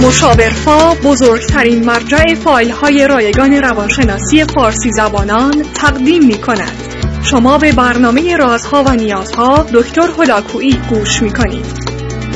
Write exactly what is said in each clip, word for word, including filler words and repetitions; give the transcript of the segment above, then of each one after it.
مشاورفا بزرگترین مرجع فایل های رایگان روانشناسی فارسی زبانان تقدیم می کند. شما به برنامه رازها و نیازها دکتر هلاکویی گوش می کنید.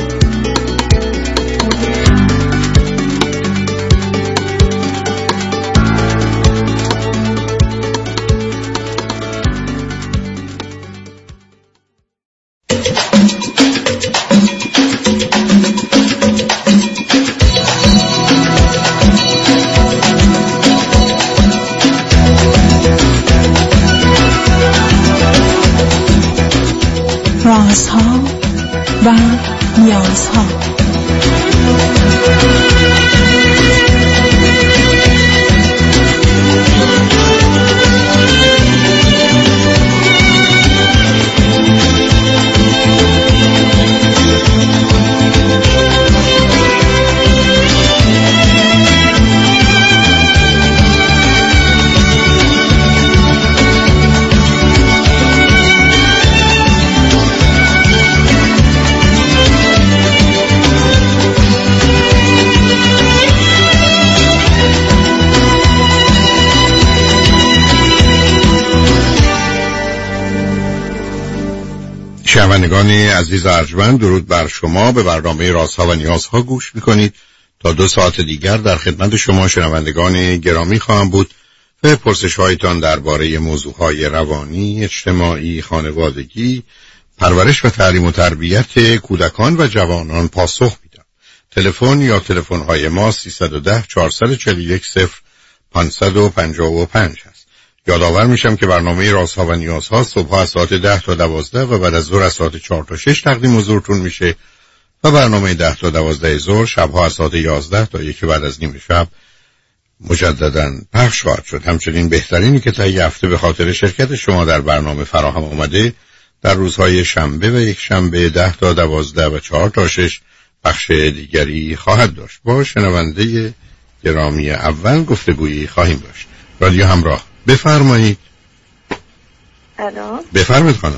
رازها و نیازها. شنوندگان عزیز ارجمند، درود بر شما. به برنامه رازها و نیازها گوش میکنید. تا دو ساعت دیگر در خدمت شما شنوندگان گرامی خواهم بود و پرسش هایتان درباره موضوعهای روانی، اجتماعی، خانوادگی، پرورش و تعلیم و تربیت کودکان و جوانان پاسخ میدم. تلفن یا تلفن های ما سیصد و ده چهارصد و چهل و یک صفر پانصد و پنجاه و پنج هست. یادآور میشم که برنامه رازها و نیازها صبح از ساعت ده تا دوازده و بعد از ظهر از ساعت چهار تا شش تقدیم حضورتون میشه و برنامه ده تا دوازده ظهر شبها از ساعت یازده تا یک بعد از نیم شب مجددا پخش خواهد شد. همچنین بهترینی که تا یه هفته به خاطر شرکت شما در برنامه فراهم آمده در روزهای شنبه و یک شنبه ده تا دوازده و چهار تا شش بخش دیگری خواهد داشت. با شنونده گرامی اول گفتگویی خواهیم داشت. رادیو همراه، بفرمایید. الو، بفرمایید خانم.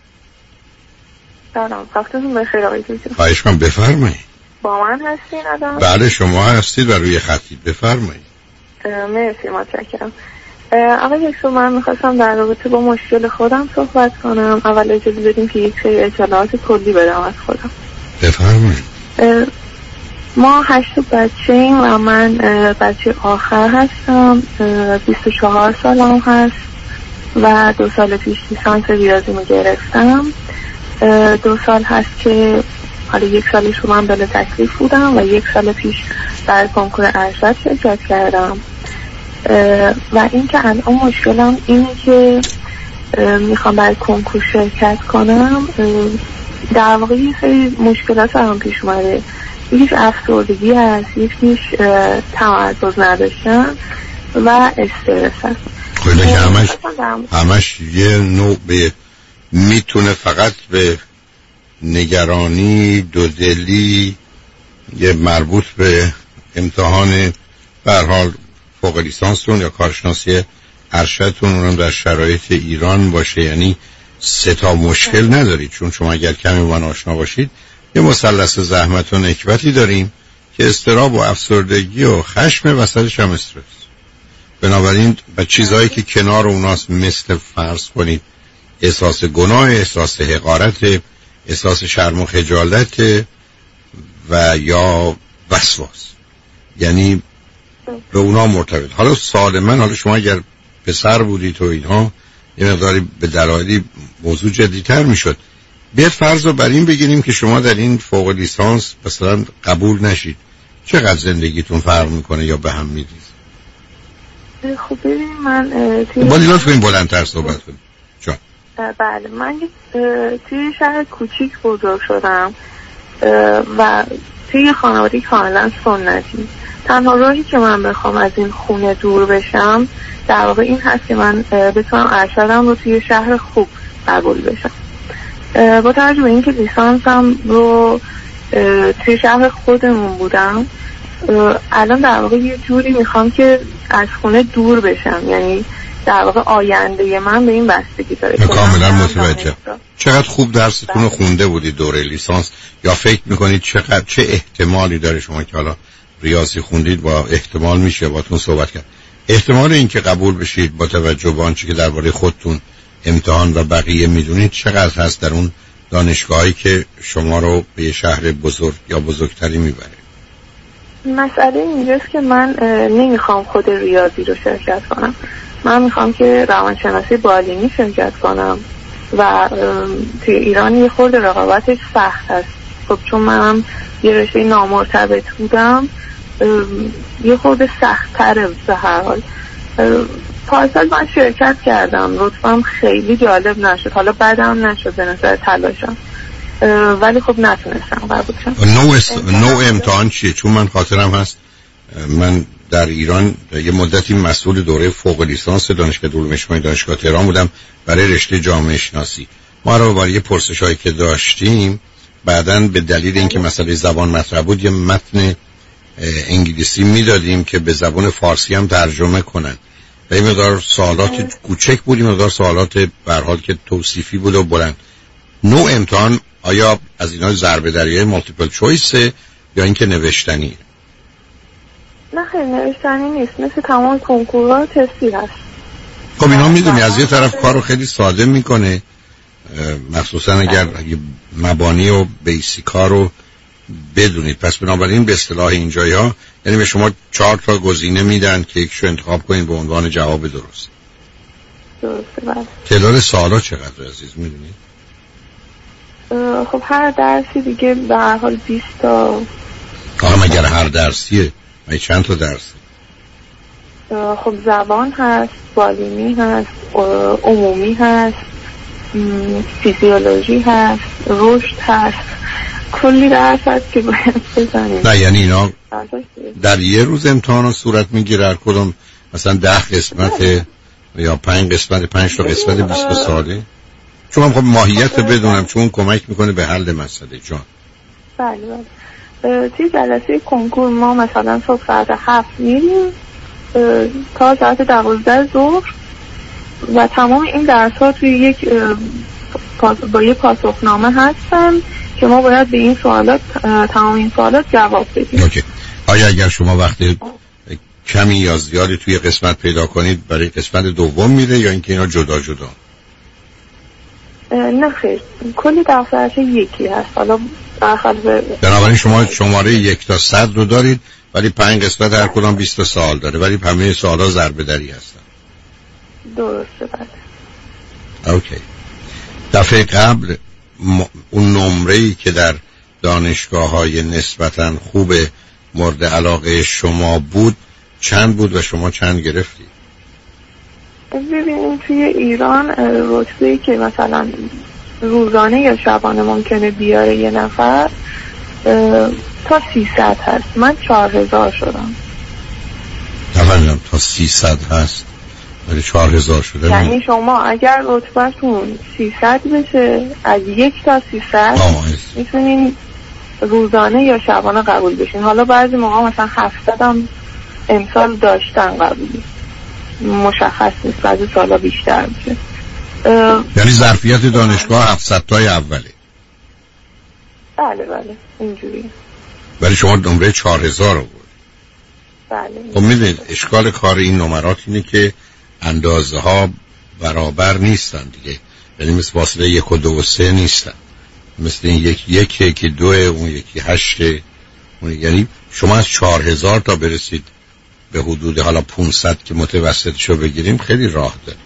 سلام، وقتتون بخیر آقای دکتر. خواهش کنم بفرمایید. با من هستین الان؟ بله شما هستید و روی خطید. بفرمایید. مرسی، متشکرم. آقای دکتر، من میخواستم در رابطه با مشکل خودم صحبت کنم. اول اجازه بدیم که یک سری اطلاعات کلی بدم از خودم. بفرمایید. ما هشت بچه ایم و من بچه آخر هستم. بیست و چهار سالم هست و دو سال پیش لیسانس ریاضیمو گرفتم. دو سال هست که حالا یک سالش رو من بله تکلیف بودم و یک سال پیش در کنکور ارشد شرکت کردم. و اینکه الان مشکلم اینه که میخوام برای کنکور شرکت کنم. در واقع یه سری مشکلات هم پیش اومده. یکیش افسردگی هست، یکیش تمرکز نداشتن و استرس هست. خیلی که همش همش یه نوع به میتونه فقط به نگرانی، دودلی، یه مربوط به امتحان به هر حال فوق لیسانستون یا کارشناسی ارشدتون اونم در شرایط ایران باشه. یعنی سه تا مشکل ندارید، چون شما اگر کمی با من آشنا باشید یه مثلث زحمت و نکبتی داریم که اضطراب و افسردگی و خشم وسطش هم استرس. بنابراین با چیزهایی که کنار اوناست مثل فرض کنید احساس گناه، احساس حقارت، احساس شرم و خجالت و یا وسواس، یعنی به اونا مرتبط. حالا سوال من، حالا شما اگر پسر بودید و اینها یه مقداری به دلایلی موضوع جدی‌تر میشد. بیاد فرض رو بر این بگیریم که شما در این فوق لیسانس مثلا قبول نشید، چقدر زندگیتون فرق میکنه یا به هم میریزه؟ خب ببین من باید لطف کنیم بلندتر صحبت کنیم. چون بله من توی شهر کوچیک بزرگ شدم و توی خانواده کاملا سنتی. تنها راهی که من بخوام از این خونه دور بشم در واقع این هست که من بتونم ارشدم رو توی شهر خوب قبول بشم. با توجه به اینکه لیسانسم رو توی شهر خودمون بودم، الان در واقع یه جوری میخوام که از خونه دور بشم. یعنی در واقع آینده من به این بستگی داره. کاملا متوجه. چقدر خوب درستون رو خونده بودید دوره لیسانس، یا فکر میکنید چقدر چه احتمالی داره شما که حالا ریاضی خوندید با احتمال میشه باتون صحبت کرد. احتمال اینکه قبول بشید با توجه به آنچه که درباره خودتون امتحان و بقیه میدونید چقدر هست در اون دانشگاهی که شما رو به شهر بزرگ یا بزرگتری میبره؟ مسئله اینجاست که من نمیخوام خود ریاضی رو شرکت کنم، من میخوام که روانشناسی بالینی شرکت کنم و توی ایران یه خورده رقابتش سخت هست. خب چون منم یه رشته نامرتبط بودم یه خورده سخت تره به هر حال. پارسال من شرکت کردم، رتبه‌ام خیلی جالب نشد، حالا بعدم نشد به نظر تلاشم، ولی خب نتونستم قبول شم. نوع است... نوع امتحان چیه؟ چون من خاطرم هست من در ایران یه مدتی مسئول دوره فوق لیسانس دانشگاه علوم اجتماعی دانشگاه تهران بودم برای رشته جامعه شناسی. ما رو برای پرسش‌هایی که داشتیم بعداً به دلیل اینکه مسئله زبان مطرح بود یه متن انگلیسی میدادیم که به زبان فارسی هم ترجمه کنن و این مقدار سوالات کوچک بود، این مقدار سوالات به هر حال که توصیفی بود و بلند. نوع امتحان آیا از اینا ضربه دریای مالتیپل چویسه یا اینکه نوشتنیه؟ نه خیلی نوشتنی نیست، مثل تمام کنکورها تستی هست. خب اینا میدونی از یه طرف کارو خیلی ساده میکنه، مخصوصا اگر مبانی و بیسیکا رو بدونید. پس بنابراین به اصطلاح اینجایی ها یعنی به شما چهار تا گزینه میدن که یکشو انتخاب کنید به عنوان جواب درست. درسته بله. تعداد سوالا چقدر عزیز میدونید؟ خب هر درسی دیگه به هر حال بیست تا. آها مگر هر درسیه؟ مگه چند تا درسه؟ خب زبان هست، بالینی هست، عمومی هست، فیزیولوژی هست، رشد هست، کلی درس هست که باید بزنید. نه یعنی اینا در یه روز امتحان صورت میگیره هر کدوم مثلا ده قسمت یا پنج قسمت پنج تا قسمت بیست ساله؟ چون خب ماهیت بدونم چون کمک میکنه به حل مسئله جان. بله بله. توی جلسه کنکور ما مثلا صبح ساعت هفت میریم تا ساعت دوازده ظهر و تمام این درس ها توی یک با یه پاسخنامه هستن که ما باید به این سوالات تمام این سوالات جواب بدیم. اوکی. آیا اگر شما وقتی کمی یا زیادی توی قسمت پیدا کنید برای قسمت دوم میره یا اینکه اینا جدا جدا؟ نه خیر، کلی دفترچه یکی هست. حالا بنابراین شما شماره یک تا صد رو دارید ولی پنج قسمت هر کدام بیست سوال داره ولی همه سوالا ضربه دری هستن. درسته بله. اوکی. دفعه قبل م... اون نمره‌ای که در دانشگاه‌های نسبتاً خوب مورد علاقه شما بود چند بود و شما چند گرفتید؟ ببینید توی ایران رتبه‌ای که مثلا روزانه یا شبانه ممکنه بیاره یه نفر تا سیصد هست. من چهار هزار شدم. نفرم تا سیصد هست ولی چهار هزار شده. یعنی شما اگر رتبه‌تون سیصد بشه از یک تا سیصد میتونین روزانه یا شبانه قبول بشین. حالا بعضی موقع مثلا هفتصد هم امسال داشتن قبولی، مشخص نیست، بعضی سالا بیشتر میشه. یعنی ظرفیت دانشگاه هفتصد تای اوله؟ بله بله اینجوری. ولی شما نمره چهار هزار آورد. بله. خب میدونید اشکال کار این نمرات اینه که اندازه ها برابر نیستن دیگه، یعنی مثل فاصله یک و دو و سه نیستن، مثل این یک یک یکی دوه اون یکی هشته اون، یعنی شما از چهار هزار تا برسید به حدود حالا پونصد که متوسطشو بگیریم خیلی راه داره.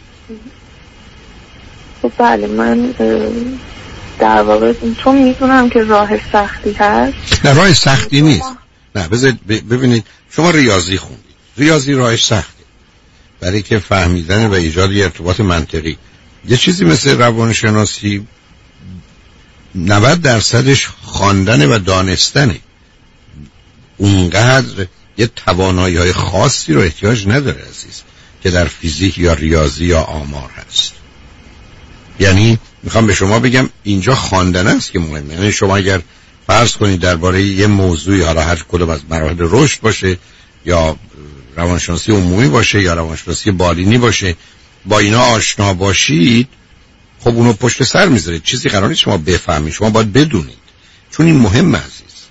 خب بله من در واقع چون میدونم که راه سختی هست. نه راه سختی نیست. نه بذارید ببینید شما ریاضی خوندید، ریاضی راهش سخته برای که فهمیدن و ایجاد یه ارتباط منطقی. یه چیزی مثل روانشناسی نود درصدش خواندن و دانستنه، اونقدر یه توانایی های خاصی رو احتیاج نداره عزیز که در فیزیک یا ریاضی یا آمار هست. یعنی میخوام به شما بگم اینجا خواندن است که مهمه. یعنی شما اگر فرض کنید درباره یه موضوعی، حالا هر کدوم از مراحل رشد باشه یا روانشناسی عمومی باشه یا روانشناسی بالینی باشه، با اینا آشنا باشید، خب اونو پشت سر میذارید. چیزی قرار نیست شما بفهمید، شما باید بدونید، چون این مهمه عزیز.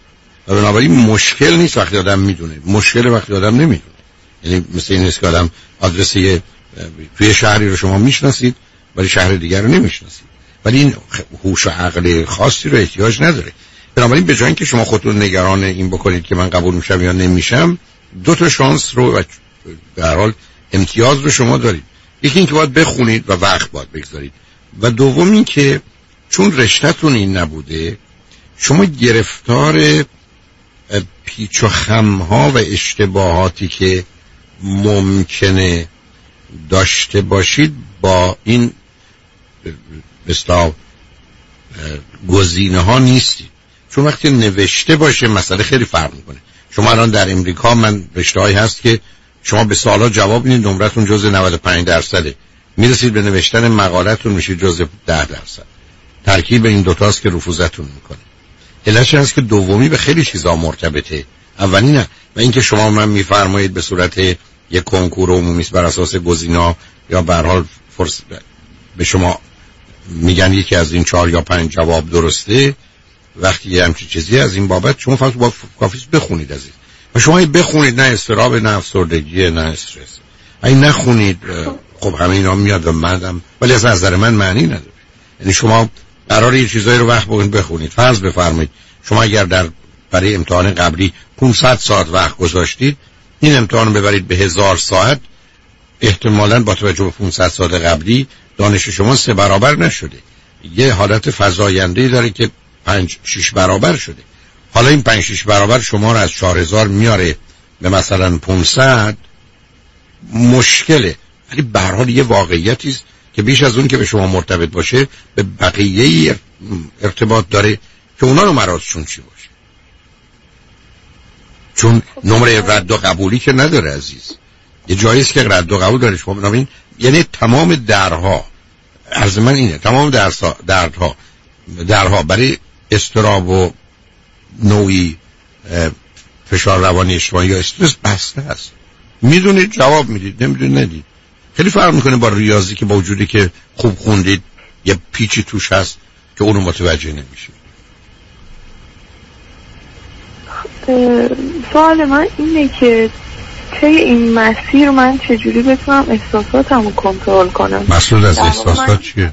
و بنابراین مشکل نیست وقتی آدم میدونه، مشکل وقتی آدم نمیدونه. یعنی مثل این نیست که آدم آدرس یه توی شهری رو شما میشناسید ولی شهر دیگر رو نمیشناسید، ولی این هوش و عقل خاصی رو احتیاج نداره. بنابراین به جای اینکه شما خودتون نگران این بکنید که من قبول میشم یا نمیشم، دو تا شانس رو به هر حال امتیاز رو شما دارید. یکی این که باید بخونید و وقت باید بگذارید، و دوم این که چون رشته‌تون این نبوده، شما گرفتار پیچ و خم‌ها و اشتباهاتی که ممکنه داشته باشید با این بستا گزینه ها نیستید. چون وقتی نوشته باشه مسئله خیلی فرق میکنه. شما الان در امریکا من رشته هایی هست که شما به سوالا جواب میدید، نمرتون جزء نود و پنج درصده، میرسید به نوشتن مقالتون میشید جزء ده درصد. ترکیب این دوتاست که رفوزتون میکنه. علتش هست که دومی به خیلی چیزا مرتبطه، اولی نه. و اینکه شما من میفرمایید به صورت یک کنکور عمومی بر اساس گزینه‌ها یا به هر حال فرصت به شما میگن یکی از این چهار یا پنج جواب درسته، وقتی یه همچین چیزی از این بابت شما فقط با کافیست بخونید از این و شما بخونید، نه استراب نه افسردگی نه استرس. این نخونید خب همه اینا میاد و مندم، ولی از نظر من معنی نداره. یعنی شما قراره یه چیزایی رو وقت بگید بخونید. فرض بفرمایید شما اگر در برای امتحان قبلی پانصد ساعت وقت گذاشتید، این امتحان ببرید به هزار ساعت، احتمالاً با توجه به پانصد ساعت قبلی دانش شما سه برابر نشده، یه حالت فزاینده‌ای داره که پنج شش برابر شده. حالا این پنج شش برابر شما رو از چهار هزار میاره به مثلا پانصد، مشکله. ولی به هر حال یه واقعیتی است که بیش از اون که به شما مرتبط باشه به بقیه ارتباط داره که اونا رو مرازشون چی باشه. چون نمره رد و قبولی که نداره عزیز، یه جایی است که رد و قبول داره. شما ببینید یعنی تمام درها، عرض من اینه، تمام درسا دردها درها برای اضطراب و نوعی فشار روانی اجتماعی یا استرس بسته است. میدونید جواب میدید، نمیدونید ندید. خیلی فرق میکنه با ریاضی که با وجودی که خوب خوندید یه پیچی توش هست که اونو متوجه نمیشید. سوال من اینه که طی این مسیر من چجوری بتونم احساساتمو کنترل کنم؟ مسئول از احساسات چیه؟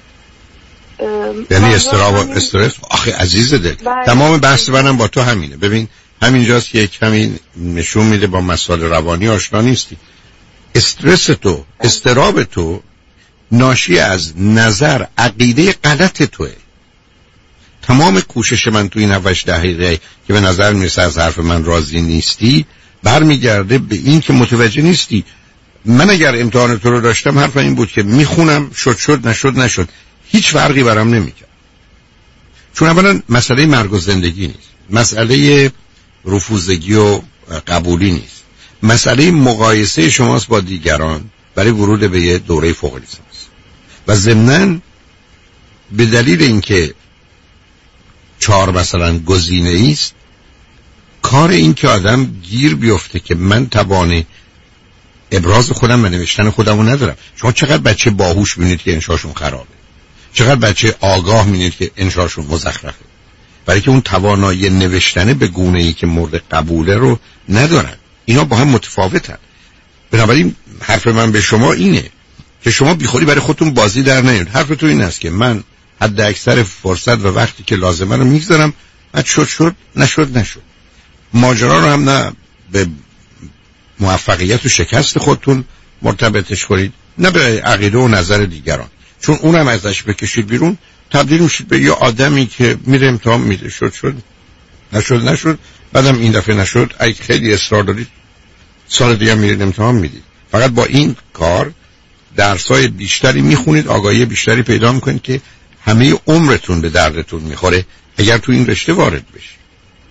یعنی استراب و استرس؟ آخه عزیز دل تمام بحث منم با تو همینه. ببین همینجاست که یک کمی نشون میده با مسائل روانی آشنا نیستی. استرس تو، استراب تو ناشی از نظر، عقیده غلط توه. تمام کوشش من تو این هفتش دقیقه که به نظر میرسه از حرف من راضی نیستی برمیگرده به این که متوجه نیستی. من اگر امتحان تو رو داشتم حرف این بود که میخونم، شد شد نشد نشد، هیچ فرقی برام نمیکرد. چون اولا مسئله مرگ و زندگی نیست، مسئله رفوزگی و قبولی نیست، مسئله مقایسه شماست با دیگران برای ورود به یه دوره فوق لیسانس. و ضمناً به دلیل اینکه چهار مثلا گزینه است، کار این که آدم گیر بیفته که من توان ابراز خودم و نوشتن خودمو ندارم. شما چقدر بچه باهوش بینید که انشاشون خرابه، چقدر بچه آگاه بینید که انشاشون مزخرفه، برای که اون توانایی نوشتن به گونه ای که مورد قبوله رو ندارن. اینا با هم متفاوتن. بنابراین حرف من به شما اینه که شما بیخودی برای خودتون بازی در نیارید. حرف تو این است که من حد اکثر فرصت و وقتی که لازمه رو میگذارم، بعد شد شد نشد نشد. ماجرا رو هم نه به موفقیت و شکست خودتون مرتبطش کنید، نه به عقیده و نظر دیگران، چون اونم ازش بکشید بیرون تبدیل میشید به یه آدمی که میره امتحان میده، شد شد نشد نشد، بعدم این دفعه نشد، اگه خیلی اصرار دارید سال دیگه میرید امتحان میدید. فقط با این کار درسای بیشتری میخونید، آگاهی بیشتری پیدا میکنید که همه عمرتون به دردتون میخوره اگر تو این رشته وارد بشید.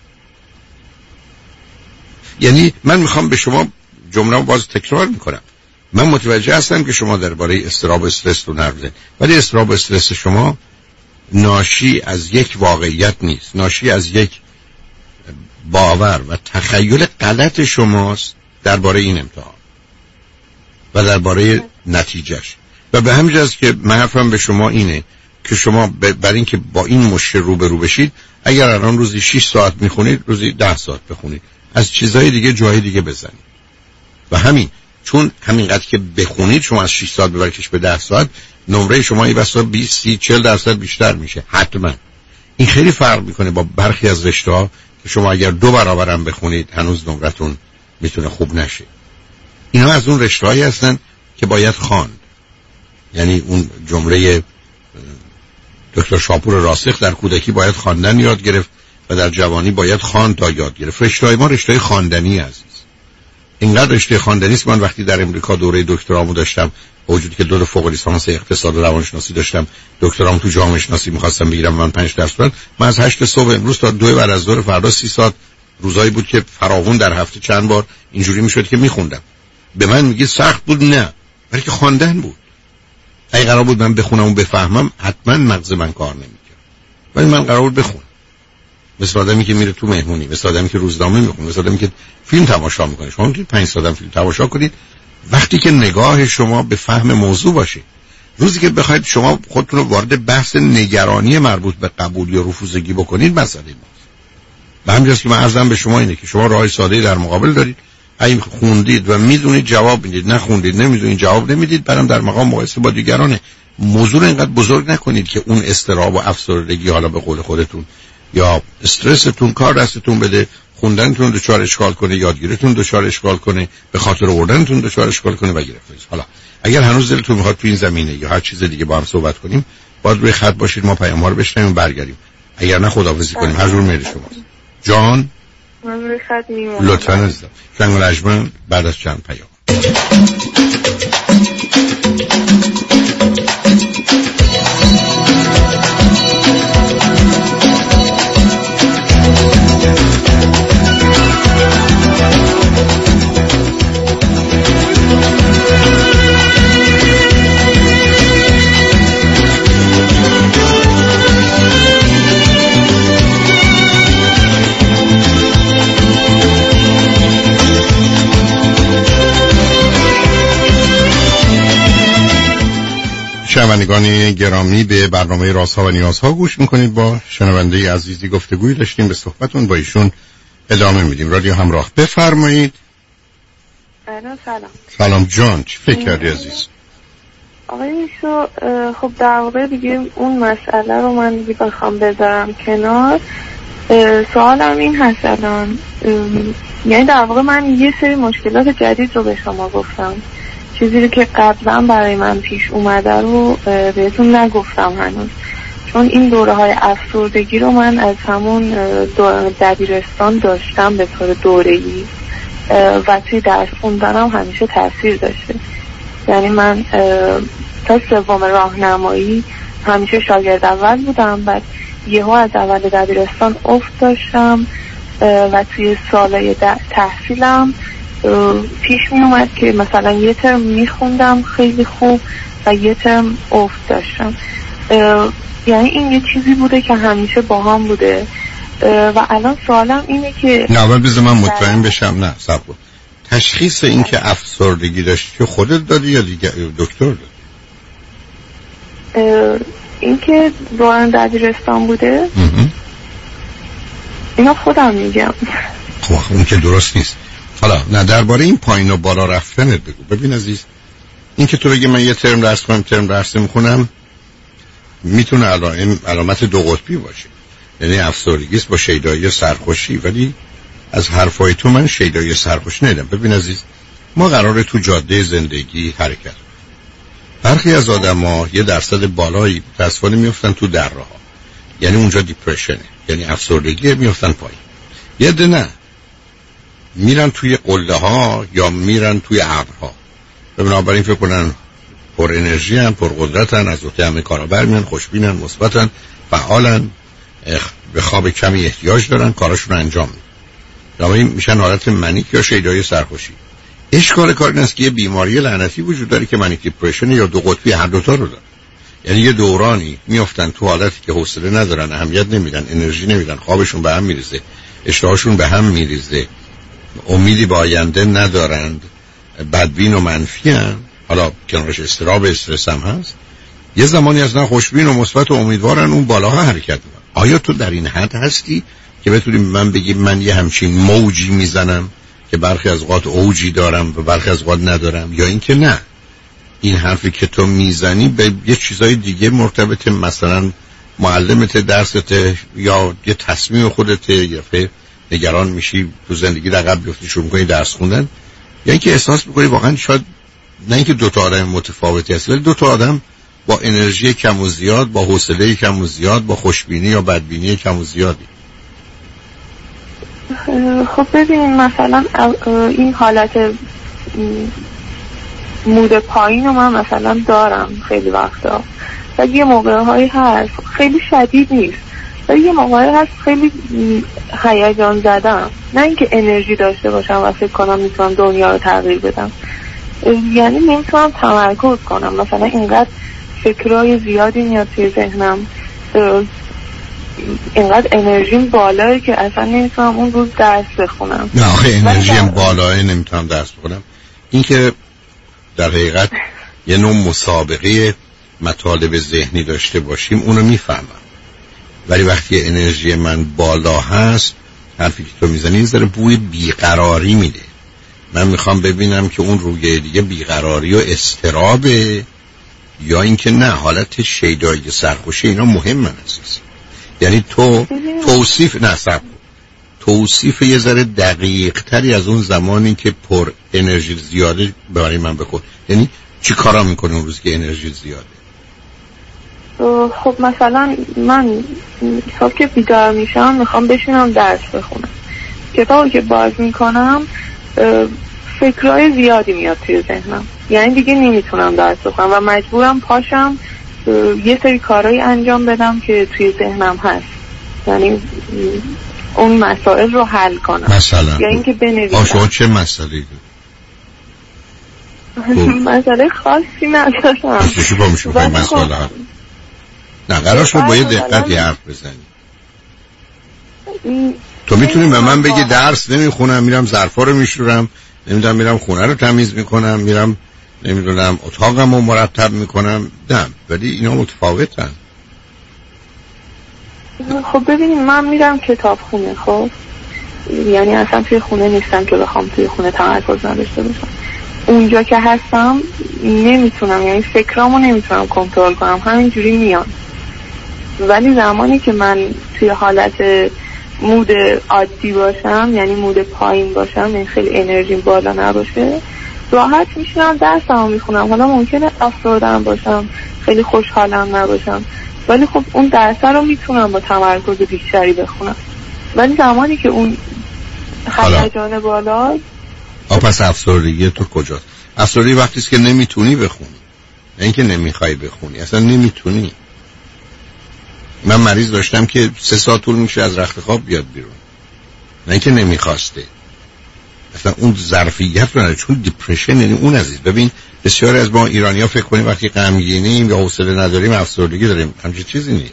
یعنی من میخوام به شما جمله باز تکرار میکنم، من متوجه هستم که شما درباره اضطراب و استرس تو حرف زدید، ولی اضطراب و استرس شما ناشی از یک واقعیت نیست، ناشی از یک باور و تخیل غلط شماست درباره این امتحان و درباره نتیجهش. و به همین جاست که من حرفم به شما اینه که شما برای اینکه با این مشکل روبرو بشید اگر الان روزی شش ساعت میخونید روزی ده ساعت بخونید، از چیزهای دیگه جای دیگه بزنید. و همین چون همینقدر که بخونید شما از شش ساعت ببرکش به ده ساعت نمره شما یه بسا بیست سی چهل درصد بیشتر میشه حتما. این خیلی فرق میکنه با برخی از رشته‌ها که شما اگر دو برابر هم بخونید هنوز نمرتون میتونه خوب نشه. اینا از اون رشته‌هایی هستن که باید خواند. یعنی اون جمله دکتر شاپور راسخ در کودکی باید خواندن یاد گرفت و در جوانی باید خواند تا یاد گرفت. رشته‌های ما رشته خواندنی عزیز. اینقدر رشته خواندنی است. من وقتی در امریکا دوره دکترامو داشتم با وجودی که دو فوق لیسانس اقتصاد و روانشناسی داشتم، دکترام تو جامعه شناسی می‌خواستم بگیرم، من پنج درس بودم. من از هشت صبح امروز تا دو بعد از ظهر فردا سی ساعت روزایی بود که فراوون در هفته چند بار اینجوری میشد که میخوندم. به من میگه سخت بود؟ نه، ولی که خواندن بود. اگه قرار بود من بخونم و بفهمم حتما مغز من کار نمیکرد، ولی من قرار بود بخونم. مثل آدمی که میره تو مهمونی، مثل آدمی که روزنامه میخونه، مثل آدمی که فیلم تماشا میکنه. شما میتونید پنج ساعت فیلم تماشا کنید وقتی که نگاه شما به فهم موضوع باشه. روزی که بخواید شما خودتون رو وارد بحث نگرانی مربوط به قبول یا رفوزگی بکنید مسئله ماست. و همینجاست که من عرضم به شما اینه که شما راه ساده در مقابل دارید. اگه خوندید و میدونید جواب میدید، نخوندید نمیدونید جواب نمیدید، برام در مقام مقایسه با دیگرانه. موضوع رو اینقدر بزرگ نکنید که اون اضطراب و افسردگی حالا به قول خودتون یا استرستون کار دستتون بده، خوندنتون دچار اشکال کنه، یادگیریتون دچار اشکال کنه، به خاطر آوردنتون دچار اشکال کنه و گرفتید. حالا اگر هنوز دلتون میخواد تو این زمینه یا هر چیز دیگه با هم صحبت کنیم، باید روی خط باشید، ما پیام‌ها رو بشنویم و برگردیم. اگر نه خداحافظی کنیم. هر جور میل شماست. جان من روی خط میمونم. لطفاً عزیزم. شنگ لجمن بعد از چند پیام. شنوندگان گرامی به برنامه رازها و نیازها گوش میکنید. با شنونده عزیزی گفتگوی داشتیم، به صحبتون با ایشون ادامه میدیم. رادیو همراه، بفرمایید. سلام. سلام جان، چی فکر کردی عزیز؟ آقای ایشو خب در واقع دیگه اون مسئله رو من دیگه بخوام بذارم کنار. سوالم این هست الان، یعنی در واقع من یه سری مشکلات جدید رو به شما گفتم، چیزی رو که قبلا برای من پیش اومده رو بهتون نگفتم هنوز، چون این دوره های افسردگی رو من از همون دبیرستان داشتم به طور دوره‌ای و توی درس خوندنم همیشه تاثیر داشته. یعنی من تا سوم راهنمایی همیشه شاگرد اول بودم، بعد یهو از اول دبیرستان افت داشتم و توی سالهای تحصیلم پیش می اومد که مثلا یه ترم میخوندم خیلی خوب و یه ترم افت داشتم. یعنی این یه چیزی بوده که همیشه با هم بوده و الان سوالم اینه که نه اول بذار من مطمئن بشم. نه صبر کن. تشخیص این که افسردگی داشتی که خودت دادی یا دیگه دکتر داد؟ این که دوران دبیرستان بوده اینا خودم میگم. خب اون که درست نیست. حالا نه درباره این پایین و بالا رفتنت بگو. ببین عزیز، این که تو بگی من یه ترم درس کنم ترم درس نمی‌خونم میتونه علامت دو قطبی باشه، یعنی افسردگی است با شیدایی و سرخوشی، ولی از حرفای تو من شیدایی و سرخوشی ندیدم. ببین عزیز، ما قراره تو جاده زندگی حرکت. برخی از آدم‌ها یه درصد بالایی متأسفانه میافتن تو دره‌ها، یعنی اونجا دیپرشنه، یعنی افسردگی، میافتن پایین. یه ده نه میرن توی قله ها یا میرن توی ابرها. بنابراین فکر کنن پر انرژی ان، پر قدرتن، از وقتی همه کارا برمیان، خوشبینن، مثبتن، فعالن، به خواب کمی احتیاج دارن، کاراشون رو انجام میدن. بنابراین میشن حالت منیک یا شیدایی سرخوشی. اشکال کار این است که یه بیماری لعنتی وجود داره که منیک دیپرشن یا دو قطبی هر دوتا رو داره. یعنی یه دورانی میافتن تو حالتی که حوصله ندارن، اهمیت نمیدن، انرژی نمیدن، خوابشون به هم میریزه، اشتهاشون به هم میریزه، امیدی به آینده ندارند، بدبین و منفی هن. حالا کنارش اضطراب، استرس هم هست. یه زمانی از نه خوشبین و مثبت و امیدوارن اون بالاها حرکت میکنن. آیا تو در این حد هستی که بتونی من بگی من یه همچین موجی میزنم که برخی از اوقات اوجی دارم و برخی از اوقات ندارم، یا اینکه نه این حرفی که تو میزنی به یه چیزای دیگه مرتبط، مثلا معلمت درست یا یه تصمیم خودت، یا نگران میشی تو زندگی رقم بیفتی شروع میکنی درس خوندن، یا اینکه احساس میکنی واقعا شاید نه اینکه دو تا آدم متفاوتی هست ولی دو تا آدم با انرژی کم و زیاد، با حوصله کم و زیاد، با خوشبینی یا بدبینی کم و زیادی. خب ببینید مثلا این حالت مود پایین رو من مثلا دارم خیلی وقتا، ولی یه موقع هایی هست خیلی شدید نیست، ولی یه موقع هست خیلی هیجان زدم، نه اینکه انرژی داشته باشم و فکر کنم میتونم دنیا رو تغییر بدم، یعنی نمیتونم تمرکز کنم، مثلا اینقدر فکرهای زیادی میاد توی ذهنم، اینقدر انرژیم بالایی که اصلا نمیتونم اون روز درس بخونم. نه آخه انرژیم بالایی نمیتونم درس بخونم، این که در حقیقت یه نوع مسابقه مطالب ذهنی داشته باشیم اونو میفهمم، ولی وقتی انرژی من بالا هست حرفی که تو میزنی ذره بوی بیقراری میده. من میخوام ببینم که اون روی دیگه بیقراری و اضطرابه یا اینکه نه حالت شیدایی سرخوشی. اینا مهمه عزیز. یعنی تو توصیف نصب توصیف یه ذره دقیق تری از اون زمانی که پر انرژی زیاده برای من بکن. یعنی چی کارا میکنه اون روز که انرژی زیاده؟ خب مثلا من صبح که بیدار میشم میخوام بشینم درس بخونم، کتابی که باز میکنم فکرهای زیادی میاد توی ذهنم، یعنی دیگه نمیتونم درس بخونم و مجبورم پاشم یه سری کارهای انجام بدم که توی ذهنم هست، یعنی اون مسائل رو حل کنم. مثلا یا اینکه بنویسم. آشو چه مسئله‌ای؟ مسئله خاصی نداشتم. چی با میشه به مسئله حل؟ نه قرار شد با یه دقتی حرف بزنی. تو میتونی به من بگی درس نمیخونم، میرم ظرفا رو میشورم، نمیدونم میرم خونه رو تمیز میکنم، میرم نمیدونم اتاقم رو مرتب میکنم. نه ولی اینا متفاوتن. خب ببینیم من میرم کتاب خونه، خب یعنی اصلا توی خونه نیستم که بخوام توی خونه تمرکز نداشته باشم، اونجا که هستم نمیتونم، یعنی فکرامو نمیتونم کنترل کنم، همینجوری میان. ولی زمانی که من توی حالت مود عادی باشم، یعنی مود پایین باشم، یعنی خیلی انرژیم بالا نباشه، راحت میشنم درسمو میخونم. حالا ممکنه افسرده‌ام باشم، خیلی خوشحالم نباشم، ولی خب اون درس رو میتونم با تمرکز بیشتری بخونم. ولی زمانی که اون هیجان بالا آ پس افسردگی تو کجاست؟ افسردگی وقتی است که نمیتونی بخونی، نه اینکه نمیخوای بخونی، اصلا نمیتونی. من مریض داشتم که سه ساعت طول میشه از رخت خواب بیاد بیرون، نه اینکه نمیخواسته، اصلا اون ظرفیت رو نداره، چون دیپرشن یعنی اون عزیز. ببین بسیاری از ما ایرانی‌ها فکر کنیم وقتی غمگینیم یا حوصله نداریم افسردگی داریم، همچین چیزی نیست.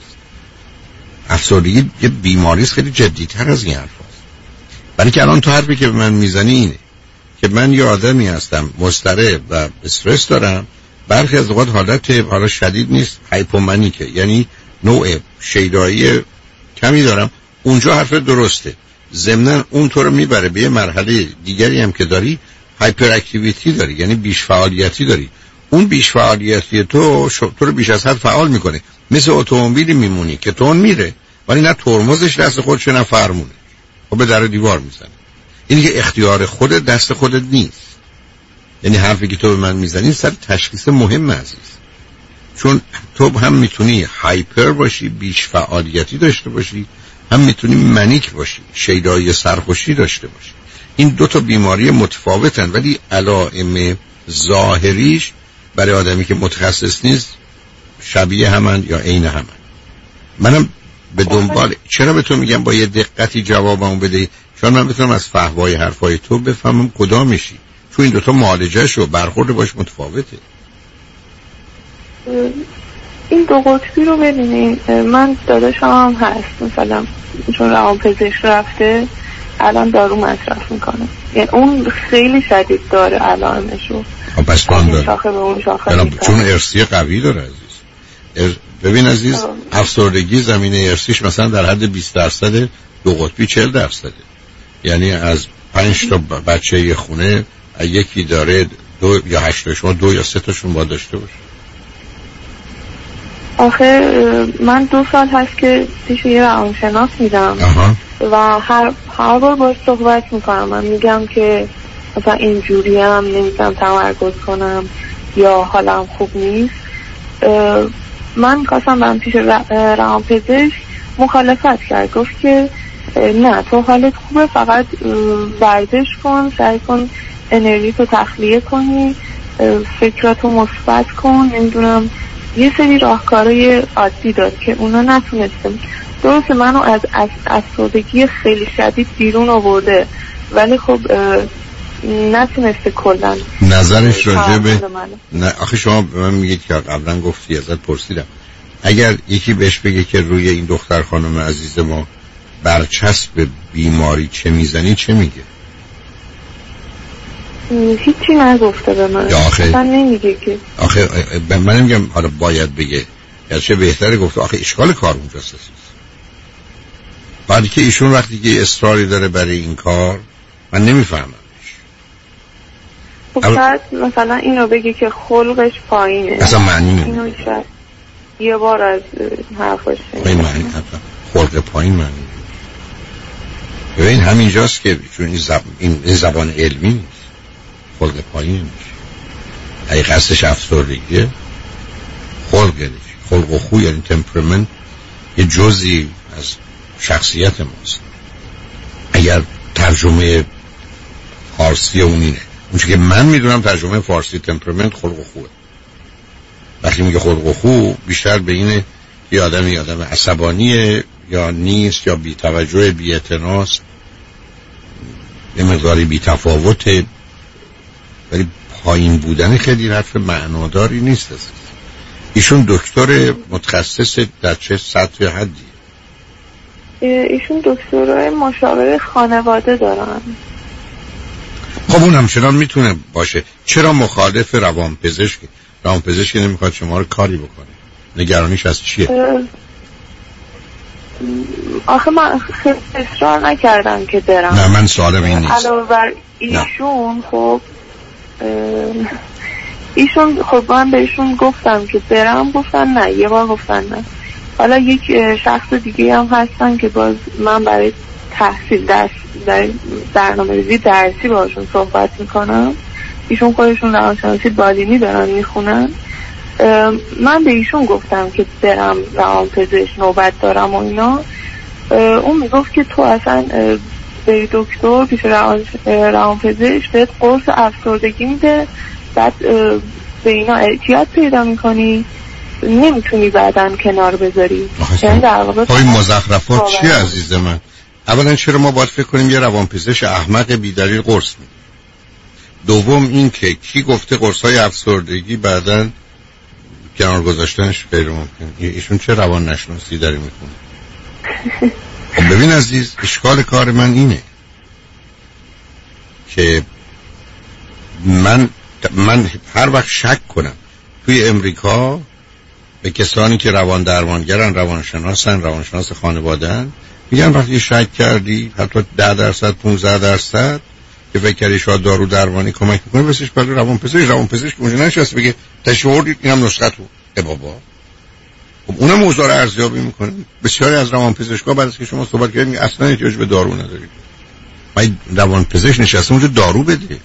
افسردگی یه بیماری است خیلی جدی‌تر از این حرفاست. برای که الان تو حرفی که به من میزنی اینه که من یه آدمی هستم مضطرب و استرس دارم، برخی از اوقات حالت حالا شدید نیست، هایپومانیکه، یعنی نوع شیدایی کمی دارم. اونجا حرف درسته، ضمناً اون تو رو میبره به یه مرحله دیگری هم که داری هایپر اکتیویتی داری، یعنی بیش فعالیتی داری. اون بیش فعالیتی تو تو رو بیش از حد فعال میکنه، مثل اتومبیلی میمونی که تون میره ولی نه ترمزش دست خودشه نه فرمونه، خب به در دیوار میزنه. اینی که اختیار خودت دست خودت نیست. یعنی حرفی که تو به من میزنی سر تشخیص مهم عزیز، چون تو هم میتونی هایپر باشی، بیش فعالیتی داشته باشی، هم میتونی منیک باشی، شیدایی سرخوشی داشته باشی. این دو تا بیماری متفاوتن ولی علائم ظاهریش برای آدمی که متخصص نیست شبیه همن یا عین همن. منم به دنبال چرا به تو میگم با یه دقتی جوابمو بده، چون من بتونم از فحوای حرفای تو بفهمم کدامشی، چون این دو تا معالجه‌ش و برخورد باش متفاوته. این دو قطبی رو ببینید، من داداشم هم هست مثلا چون روانپزشک رفته الان دارو مصرف میکنه، یعنی اون خیلی شدید داره علائمشو. پس بان داره شاخه به اون شاخه چون ارثی قوی داره عزیز. ببین عزیز، افسردگی زمینه ارثیش مثلا در حد بیست درصد، دو قطبی چهل درصده. یعنی از پنج تا بچه یه خونه یکی داره دو یا هشت تا شما دو یا سه تاشون باید داشته باشه. آخه من دو سال هست که پیش یه روانشناس میرم و هر هر بار باش صحبت میکنم. من میگم که مثلا اینجوری هم نمیتونم تمرکز کنم یا حالم خوب نیست. من خواستم برم پیش روانپزشک، مخالفت کرد، گفت که نه تو حالت خوبه، فقط ورزش کن، سعی کن انرژی تو تخلیه کنی، فکراتو مثبت کن، نمیدونم یه سری راهکارهای عادی داد که اونا نتونستم. درست منو از افسردگی خیلی شدید بیرون آورده ولی خب نتونسته کلن. نظرش راجع به نه آخه شما به من میگید که قبلا گفتی، ازت پرسیدم اگر یکی بهش بگه که روی این دختر خانم عزیز ما برچسب بیماری چه میزنی چه میگه؟ هیچی نگفته به من. آخه اصلا نمیگه که آخه من نمیگم حالا باید بگه، گرچه بهتره گفته. آخه اشکال کار اونجاست. بعد که ایشون وقتی که اصراری داره برای این کار من نمیفهممش. خب شاید مثلا اینو بگه که خلقش پایینه، اصلا معنی نمیده. اینو شاید یه بار از حرفش این معنی خلق پایین معنی نمیده. ببین همینجاست که چون این, زب... این زبان علمی نیست. خلق پایین نمیشه. اگه قصدش افسردگیه، خلق یعنی خلق و خو یعنی تمپرمنت یه جزئی از شخصیت ماست. اگر ترجمه فارسی اون اینه، اون چیزی که من میدونم ترجمه فارسی تمپرمنت خلق و خوه. وقتی میگه خلق و خو بیشتر به اینه که آدم یه آدم عصبانیه یا نیست یا بی توجه، بی اعتناست، یه مقداری بی تفاوته، ولی پایین بودن خیلی حرف معناداری نیست. است ایشون دکتر متخصص در چه سطح حدی؟ ایشون دکترای مشاور خانواده دارن. خب اون همچنان میتونه باشه. چرا مخالف روانپزشک؟ روانپزشک نمیخواد شما رو کاری بکنه. نگرانیش از چیه؟ آخه من خیلی اصرار نکردم که برم. نه من سوالم این نیست. علاوه بر ایشون خب ایشون خب من بهشون گفتم که برم، گفتن نه. یه بار گفتن نه. حالا یک شخص دیگه هم هستن که باز من برای تحصیل درس در برنامه‌ریزی درسی باشون صحبت میکنم. ایشون خودشون روانشناسی بالینی دارن میخونن. من به ایشون گفتم که برم روانپزشک نوبت دارم و اینا. اون میگفت که تو اصلا بری دکتر پیش روانپزشک بهت قرص افسردگی میده، بعد به اینا اعتیاد پیدا میکنی، نمیتونی بعدن کنار بذاری. یعنی در واقع این مزخرفات چیه عزیز من؟ اولا چرا ما باید فکر کنیم یه روانپزشک احمق بی‌دلیل قرص میده؟ دوم این که کی گفته قرص‌های افسردگی بعدن کنار گذاشتنش غیر ممکن؟ ایشون چه روان نشناسی داره میکنه؟ خب ببین عزیز، اشکال کار من اینه که من من هر وقت شک کنم توی امریکا به کسانی که روان درمانگرن، روانشناسن، روانشناس خانواده‌ان، میگن وقتی شک کردی حتی ده درصد پونزده درصد که فکر کردی شاید دارو درمانی کمک میکنه، بسش برای روانپزشک. روانپزشک اونجا نشسته بگه تشوردید اینم نسخه تو ای بابا. خب اونم موضوع رو ارزیابی میکنه. بسیاری از روانپزشکا بعد از که شما صحبت کردید اصلا احتیاج به دارو ندارید. من روانپزشک نشسته اونجا دارو بده.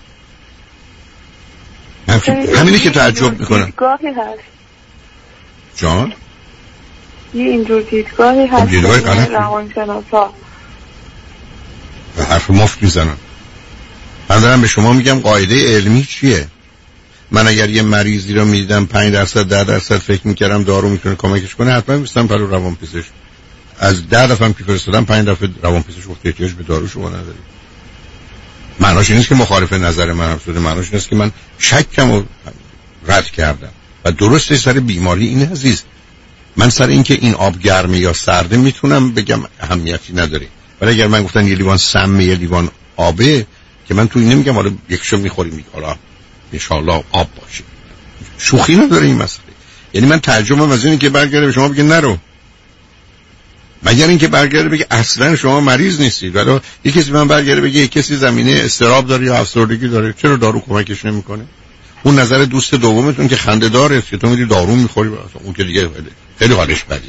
همینه که تعجب میکنم. دیدگاهی هست جان؟ یه اینجور دیدگاهی هست دیدگاهی غلط روانشناسا به حرف مفت میزنن. من دارم به شما میگم قاعده علمی چیه. من اگر یه مریضی رو میدیدم پنج درصد ده درصد فکر میکردم دارو میتونه کمکش کنه، حتما میستم برای روانپزشک. از ده دفعه هم که فرستادم پنج دفعه روانپزشک گفت احتیاج به دارو شما ندارید. معناش این نیست که مخالف نظر من هم شده، معناش این است که من شکم رو رد کردم و درسته سر بیماری این عزیز. من سر این که این آب گرمه یا سرده میتونم بگم اهمیتی نداره، ولی اگر من گفتن یه لیوان سمه یه لیوان آبه که من تو این نمیگم حالا یکشو میخوریم میگم حالا انشاءالله آب باشه، شوخی نداره این مسئله. یعنی من ترجمه از اینه که برگرده به شما بگه نرو، مگر اینکه برگرده بگه اصلا شما مریض نیستید. ولی یه کسی من برگرده بگه یک کسی زمینه اضطراب داره یا افسردگی داره، چرا دارو کمکش نمیکنه؟ اون نظر دوست دومتون که خنده داره که تو میری دارو میخوری، اون که دیگه خیلی حالش بده.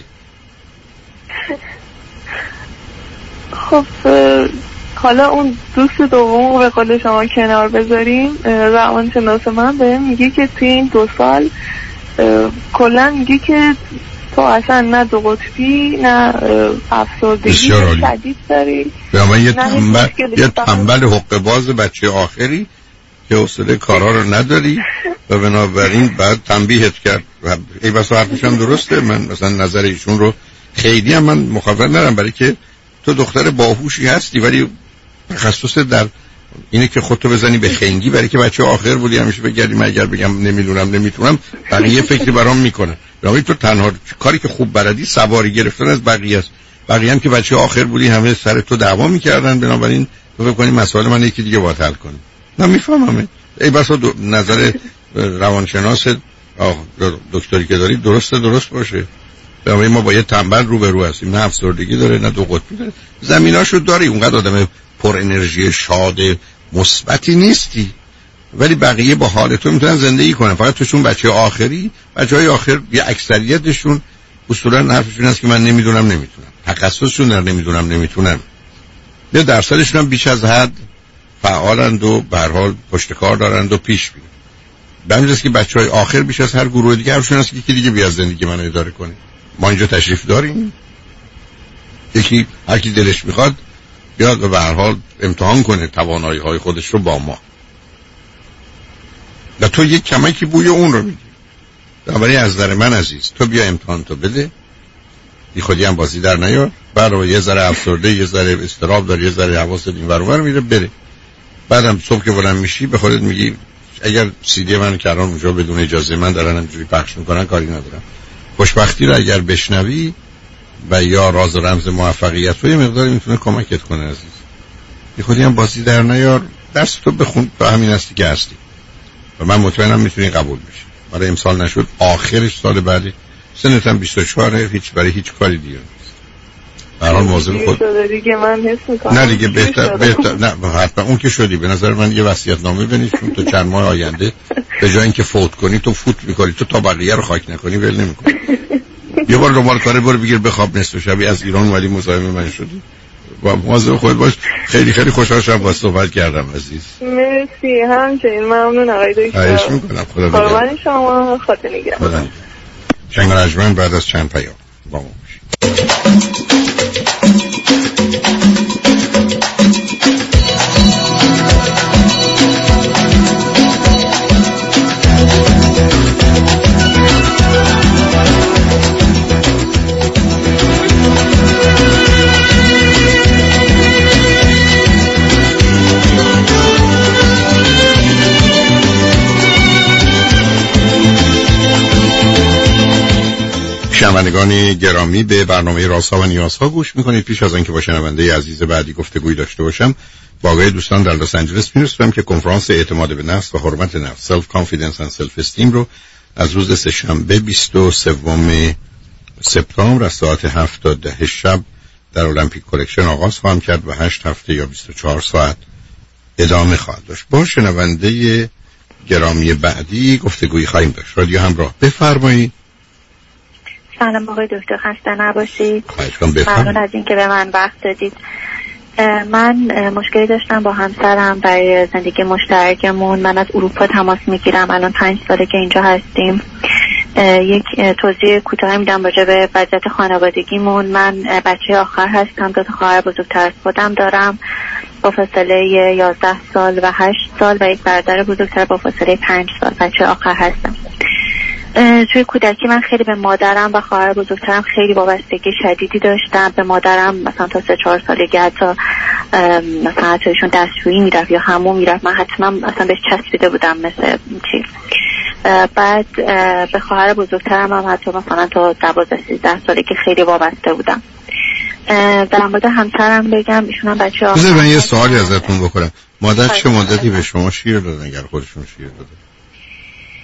خب حالا اون دوست دوم به قول شما کنار بذاریم، روانشناس من بهم میگه که توی این دو سال کلا میگه که تو اصلا نه دو قطبی نه افسردگی شدید داری. به من یه تنبل یه تنبل حقه باز بچه آخری که حوصله کارا رو نداری و بنابراین بعد تنبیهت کرد. ای بس حرفش هم درسته، من مثلا نظر ایشون رو خیلی هم من مخالفت ندارم، برای که تو دختر باهوشی هستی ولی تخصص در اینه که خودتو بزنی به خنگی، برای که بچه آخر بودی همیشه بگردی من اگر بگم نمیدونم نمیتونم بقیه فکری برام میکنه. راوی تو تنها کاری که خوب بلدی سواری گرفتن از بقیه است. بقیه هم که بچه آخر بودی همه سر تو دعوا میکردن، بنابراین تو فکر کنی مسائل من یکی دیگه باید حل کنی. من میفهمم ای بسا نظر روانشناس دکتری که داری درسته درست باشه، بنابراین ما با یه تنبل رو به رو هستیم، نه افسردگی داره نه دو قطبی داره، زمیناشو داری، اونقدر آدم پر انرژی شاد مثبتی نیستی، ولی بقیه با حال تو میتونن زندگی کنن. فقط توشون بچه آخری، بچهای آخر یه اکثریتشون اصولا حرفشون هست که من نمیدونم نمیتونم، تخصصشون در نمیدونم نمیتونم، یه درصدشون هم بیش از حد فعالند و به هر حال پشت کار دارند و پیش میرن. به همین جاست که بچهای آخر بیش از هر گروه دیگه حرفشون هست که یکی دیگه بیا زندگی منو اداره کنه. ما اینجا تشریف داریم، یکی هر کی دلش میخواد بیاد و به هر حال امتحان کنه توانایی های خودش رو با ما، و تو یک کمکی بوی اون رو میگی. بنابراین از نظر من عزیز تو بیا امتحان تو بده، بی خودی هم بازی در نیار، برای یه ذره افسرده یه ذره اضطراب داره یه ذره حواست این ور اون ور میره بره. بعدم صبح که بلند میشی به خودت میگی اگر سی دی من که الان اونجا بدون اجازه من دارن اینجوری پخش میکنن کاری ندارم، خوشبختی رو اگر بشنوی و یا راز و رمز موفقیت رو یه مقداری میتونه کمکت کنه عزیز. بی خودی هم بازی در نیار، درس تو بخون، تو همین هستی که هستی و من مطمئنم میتونی قبول بشی. برای امسال نشد آخرش سال بعدی سنت هم بیست و چهار، هیچ برای هیچ کاری دیگه نیست. برای موضوع خود دیگه من حس می‌کنم نه دیگه بهتر بهتر نه حتما اون که شدی. به نظر من یه وصیت نامه بنویس تو چند ماه آینده به جای اینکه فوت کنی تو فوت می‌کنی، تو تا بقیه رو خاک نکنی ول نمی‌کنی. یه بار دنبال کار برو بگیر بخواب، نصف شبی از ایران اومدی مصاحبه من شدی. با مواظب خود باش. خیلی خیلی خوشحال شدم با صحبت کردم عزیز. مرسی، همچنین ممنون آقای دکتر. خواهش می‌کنم. خدا قربان شما، خدا نگهدار. شنگ رجمن بعد از چند پیام با ما باشید. شنوندگان گرامی به برنامه رازها و نیازها گوش میکنید. پیش از آنکه با شنونده عزیز بعدی گفتگوی داشته باشم با آقای دوستان در لس آنجلس میرسم که کنفرانس اعتماد به نفس و حرمت نفس سلف کانفیدنس اند سلف استیم رو از روز سه‌شنبه بیست و سوم سپتامبر از ساعت هفت تا ده شب در المپیک کلکشن آغاز خواهم کرد و هشت هفته یا بیست و چهار ساعت ادامه خواهد داشت. با شنونده گرامی بعدی گفتگوی خواهیم داشت. رادیو همراه، بفرمایید. سلام آقای دکتر، خسته نباشید. ممنون از اینکه به من وقت دادید. من مشکلی داشتم با همسرم برای زندگی مشترکمون. من از اروپا تماس میگیرم، الان پنج ساله که اینجا هستیم. یک توضیح کوتاه میدم راجع به وضعیت خانوادگیمون. من بچه آخر هستم، دو تا خواهر بزرگتر از خودم دارم با فاصله یازده سال و هشت سال و یک برادر بزرگتر با فاصله پنج سال. بچه آخر هستم. توی کودکی من خیلی به مادرم و خواهر بزرگترم خیلی وابستگی شدیدی داشتم. به مادرم مثلا تا سه چهار سالگی حتی مثلا حتی ایشون دستشویی میرفت یا حموم میرفت، من حتما مثلا بهش چسبیده بودم مثل چی. بعد به خواهر بزرگترم هم حتی مثلا تا دوازده سیزده سالگی خیلی وابسته بودم. در مورد همسرم بگم ایشون هم بچه آخر. بذار من یه سوالی ازتون بکنم. مادر چه مدتی به شما شیر دادن اگر خودشون شیر دادن؟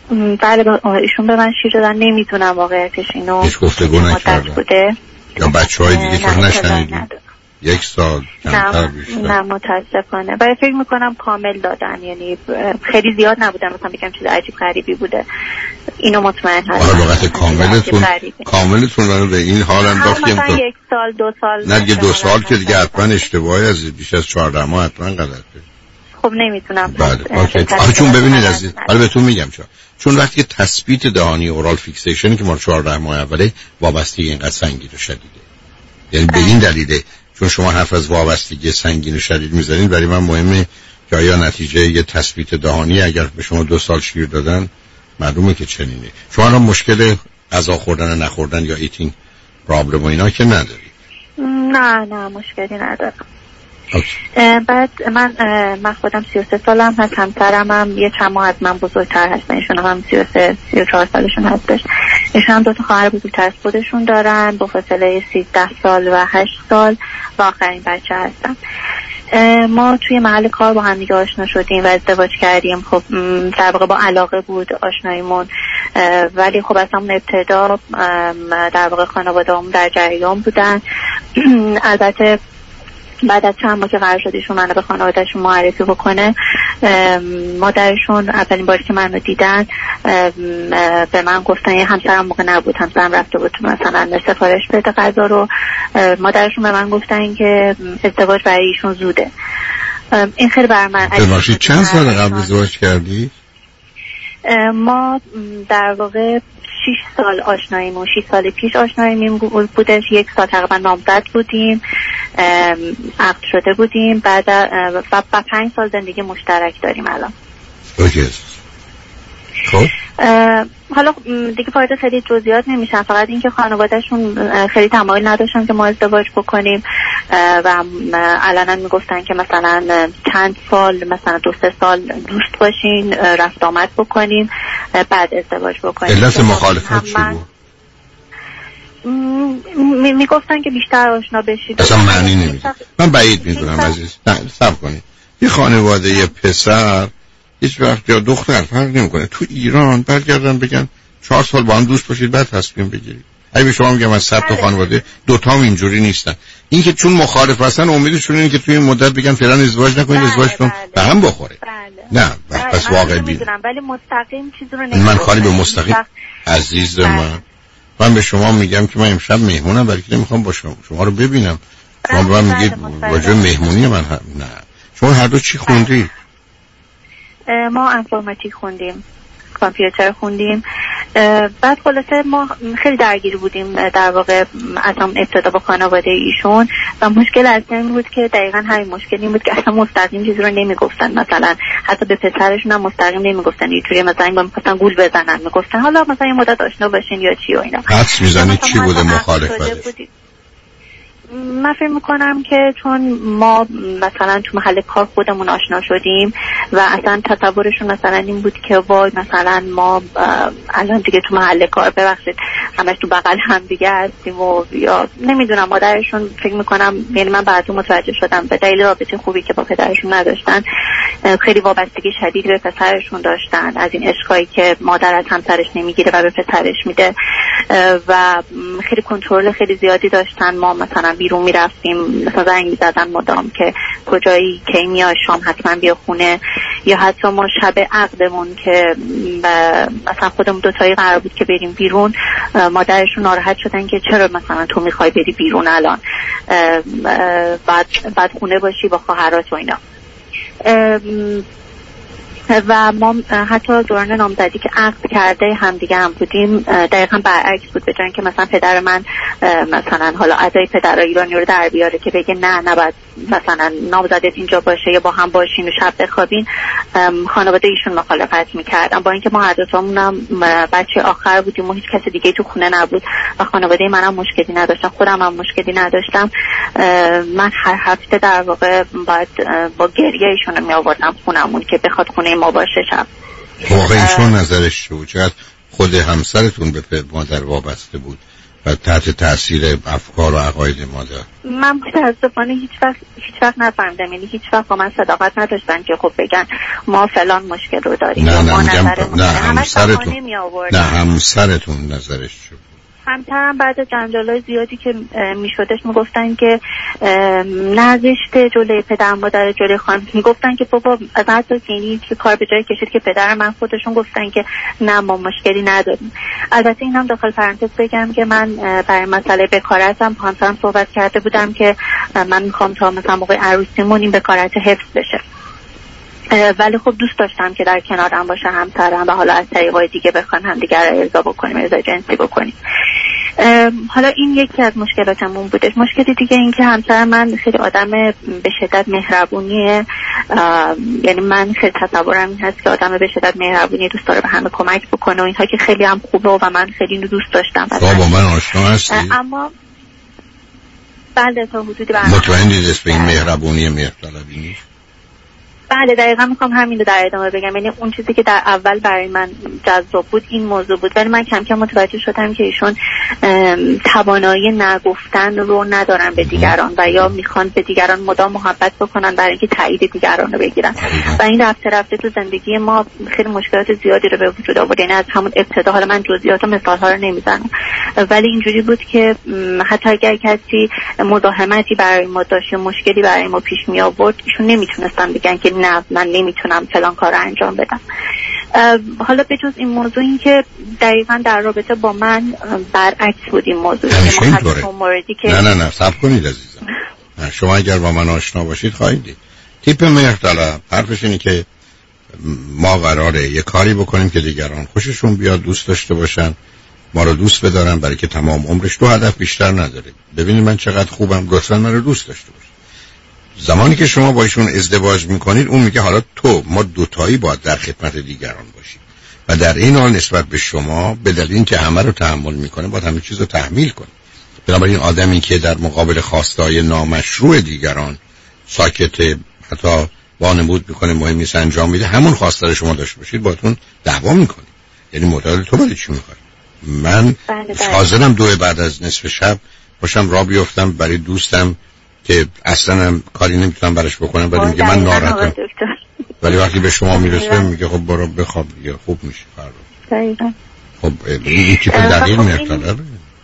بله ایشون به من شیر دادن، نمیدونم واقعیتش اینو هیچ گفتگو نکردن بوده یا بچه های دیگه چون نشنیدی؟ یک سال کمتر بیشتر؟ نه متاسفانه، برای فکر میکنم کامل دادن، یعنی خیلی زیاد نبودن، مثلا بگم چیز عجیب غریبی بوده، اینو مطمئن هستم. آره وقت کاملتون کاملتون رو به این حال انداختیم مثلا یک سال دو سال نه دیگه دو سال که دیگه حتما اشتباهی از بیش از چهارده ماه حتما غلطه. خب نمیتونم. بله آخه چون ببینید عزیز، حالا بهتون میگم چرا، چون وقتی تثبیت دهانی اورال فیکسیشن که ما چهارده ماه اوله وابستگی اینقدر سنگین و شدیده، یعنی به این دلیله چون شما حرف از وابستگی سنگین و شدید میزنید، برای من مهمه که آیا نتیجه یه تثبیت دهانی اگر به شما دو سال شیر دادن معلومه که چنینه. شما الان مشکل غذا خوردن و نخوردن یا ایتینگ پرابلم و اینا که نداری؟ نه نه مشکلی ندارم. بعد من من خودم سی و سه سالم هست، همسرم هم یه چند ماه از من بزرگتر هستن، ایشون هم سی و سه سی و چهار سالشون هستش. ایشون هم دو تا خواهر بزرگتر از خودشون دارن با فاصله سیزده سال و هشت سال و آخرین بچه هستم. ما توی محل کار با هم دیگه آشنا شدیم و ازدواج کردیم. خب در واقع با علاقه بود آشناییمون، ولی خب از همون ابتدا در واقع خانواده‌مون در جریان بودن. البته بعد از چند ماه که قرار شد ایشون منو به خانواده‌شون معرفی بکنه، مادرشون اولین باری که منو دیدن به من گفتن، یه همسرم موقع نبود، همسرم رفته بود مثلا سفارش بده غذا رو، مادرشون به من گفتن که ازدواج برای ایشون زوده. این خیلی بر من عجیبه. چند سال قبل ازدواج کردی؟ ما در واقع شش سال آشناییمون، شش سال پیش آشناییمون بودش، یک سال تقریبا نامزد بودیم، عقد شده بودیم، بعد و با پنج سال زندگی مشترک داریم الان. اوکی. خب حالا دیگه فایده خیلی جزئیات نمیشن، فقط اینکه خانوادهشون خیلی تمایل نداشتن که ما ازدواج بکنیم و الان میگفتن که مثلا چند سال، مثلا دو سه سال دوست باشین، رفت آمد بکنیم، بعد ازدواج بکنیم. علت مخالفت چی بود؟ میگفتن که بیشتر آشنا بشید. اصلا معنی نمیده. من بعید میدونم عزیز. صبر کنید. یه خانواده یه پسر هیچ وقت یا دختر فرق نمیکنه تو ایران برگردن بگن چهار سال با هم دوست باشید بعد تصمیم بگیرید. اگه به شما میگم از صد تا خانواده دو تا هم اینجوری نیستن، این که چون مخالف هستن امیدشون اینه که توی این مدت بگن فعلا ازدواج نکنید، ازدواجتون به هم بخوره. بله. نه پس واقعا میدونم ولی مستقیم چیزی رو نمیگم. من خالی به مستقیم عزیز من من به شما میگم که من امشب مهمونم، ولی که نمیخوام با شما شما رو ببینم. شما به من میگید واجب مهمونی من هم. نه شما هر دو چی خوندید؟ ما انفورماتیک خوندیم، کامپیوتر خوندیم. بعد خلاصه ما خیلی درگیر بودیم در واقع از هم ابتدا با خانواده ایشون و مشکل اصلی این بود که دقیقا همین مشکل این بود که اصلا مستقیم چیزی رو نمیگفتن، مثلا حتی به پسرشون هم مستقیم نمیگفتن، اینجوری مثلا این با میخواستن گول بزنن، میگفتن حالا مثلا یه مدت آشنا باشین یا چی و اینا. حدس میزنید چی بوده مخالفتش؟ من فکر میکنم که چون ما مثلا تو محل کار خودمون آشنا شدیم و اصلا تصورشون مثلا این بود که وای مثلا ما الان دیگه تو محل کار ببخشید همش تو بغل هم دیگه هستیم و یا نمیدونم مادرشون فکر میکنم، یعنی من بعد متوجه شدم به دلیل رابطه خوبی که با پدرشون نداشتن خیلی وابستگی شدید به پسرشون داشتن، از این عشقایی که مادر از همسرش نمیگیره و به پسرش میده و خیلی کنترل خیلی زیادی داشتن. ما مثلا بیرون میرفتیم مثلا زنگ میزدن مدام که کجایی، کی میای، شام حتما بیا خونه، یا حتی ما شب عقدمون که مثلا خودمون دوتایی قرار بود که بریم بیرون، مادرشون ناراحت شدن که چرا مثلا تو میخوای بری بیرون الان، بعد بعد خونه باشی با خواهرات و اینا. و ما حتی دوران نامزدی که عقد کرده هم دیگه هم بودیم دقیقا برعکس بود، به جای که مثلا پدر من مثلا حالا ادای پدر ایرانی رو در بیاره که بگه نه نباید مثلا نامزدت اینجا باشه یا با هم باشین و شب بخوابین، خانواده ایشون مخالفت میکردن، با اینکه ما هر دو تامونم بچه آخر بودیم و هیچ کسی دیگه تو خونه نبود و خانواده منم مشکلی نداشتم، خودم هم مشکلی نداشتم. من هر هفته در واقع باید با گریه ایشون می آوردم خونمون که بخواد خونه ما باشه شب. واقعا ایشون نظرش چه بود؟ چقدر خود همسرتون به مادر وابسته بود و تحت تاثیر افکار و عقاید مادر؟ من متاسفانه هیچ وقت هیچ وقت نفهمیدم، یعنی هیچ وقت با من صداقت نداشتن که خب بگن ما فلان مشکل رو داریم. نه نه ما میگم نه همسرتون نه همسرتون نظرش چی؟ همسرم بعد از جنجالای زیادی که میشدش میگفتن که نزشته جلوی پدر مادر جلوی خانم، میگفتن که بابا حتی یعنی که کار به جای کشید که پدر من خودشون گفتن که نه ما مشکلی نداریم. البته اینم داخل پرانتز بگم که من برای مسئله بکارتم با همسرم صحبت کرده بودم که من میخوام تا مثلا موقع عروسیمون این بکارت حفظ بشه، ولی خب دوست داشتم که در کنارم باشه همسرم و حالا از طریقای دیگه بخوان هم دیگر رو ارضا بکنیم، ارضا جنسی بکنیم. حالا این یکی از مشکلاتمون بودش. مشکل دیگه این که همسر من خیلی آدم به شدت مهربونیه، یعنی من خیلی تصورم این هست که آدم به شدت مهربونی، دوست داره به همه کمک بکنه و اینها که خیلی هم خوبه و من خیلی اینو دوست داشتم. تو با من آشنا هستی؟ اما بله تا حدودی مطمئنی دست به این مهربونی مهرطلبی نیست؟ بله دقیقا میخوام همین رو در ادامه بگم. یعنی اون چیزی که در اول برای من جذاب بود این موضوع بود، ولی من کم کم متوجه شدم که ایشون توانایی نگفتن رو ندارن به دیگران و یا میخوان به دیگران مدام محبت بکنن برای اینکه تایید دیگران رو بگیرن و این رفته رفته تو زندگی ما خیلی مشکلات زیادی رو به وجود آورد. یعنی از همون ابتدا، حالا من جزئیات و مثال‌ها رو نمیزنم، ولی اینجوری بود که حتی اگر کسی مزاحمتی برای ما داشت یا مشکلی برای ما پیش می آورد، ایشون نمیتونستن بگن که نه من نمیتونم فلان کار رو انجام بدم. حالا به جز این موضوع این که دقیقاً در رابطه با من برعکس بود این موضوع. موردی که نه نه نه صبر کنید عزیزم. شما اگر با من آشنا باشید خواهید دید تیپ مهرطلب حرفش اینه که ما قراره یه کاری بکنیم که دیگران خوششون بیاد، دوست داشته باشن، ما رو دوست بدارن، برای که تمام عمرش دو هدف بیشتر نداره. ببینید من چقدر خوبم، لطفاً من رو دوست داشته باشید. زمانی که شما با ایشون ازدواج میکنید اون میگه حالا تو ما دوتایی باید در خدمت دیگران باشیم و در این حال نسبت به شما به دلیل اینکه همه رو تحمل میکنه باید همه چیز رو تحمیل کنه. بنابراین آدمی که در مقابل خواستهای نامشروع دیگران ساکت، حتی وانمود میکنه، مهم نیست انجام میده، همون خواسته شما داشته باشید باهاتون دعوا میکنه. یعنی معتقد تو برای چی میخوای؟ من حاضرم دو بعد از نصف شب باشم راه بیفتم برای دوستم که اصلا هم کاری نمیتونم براش بکنم، ولی میگه من ناراحتم، ولی وقتی به شما میرسه میگه خب برو بخواب دیگه خوب میشه فردا. خب این تیپ دلیل مهرطلبه.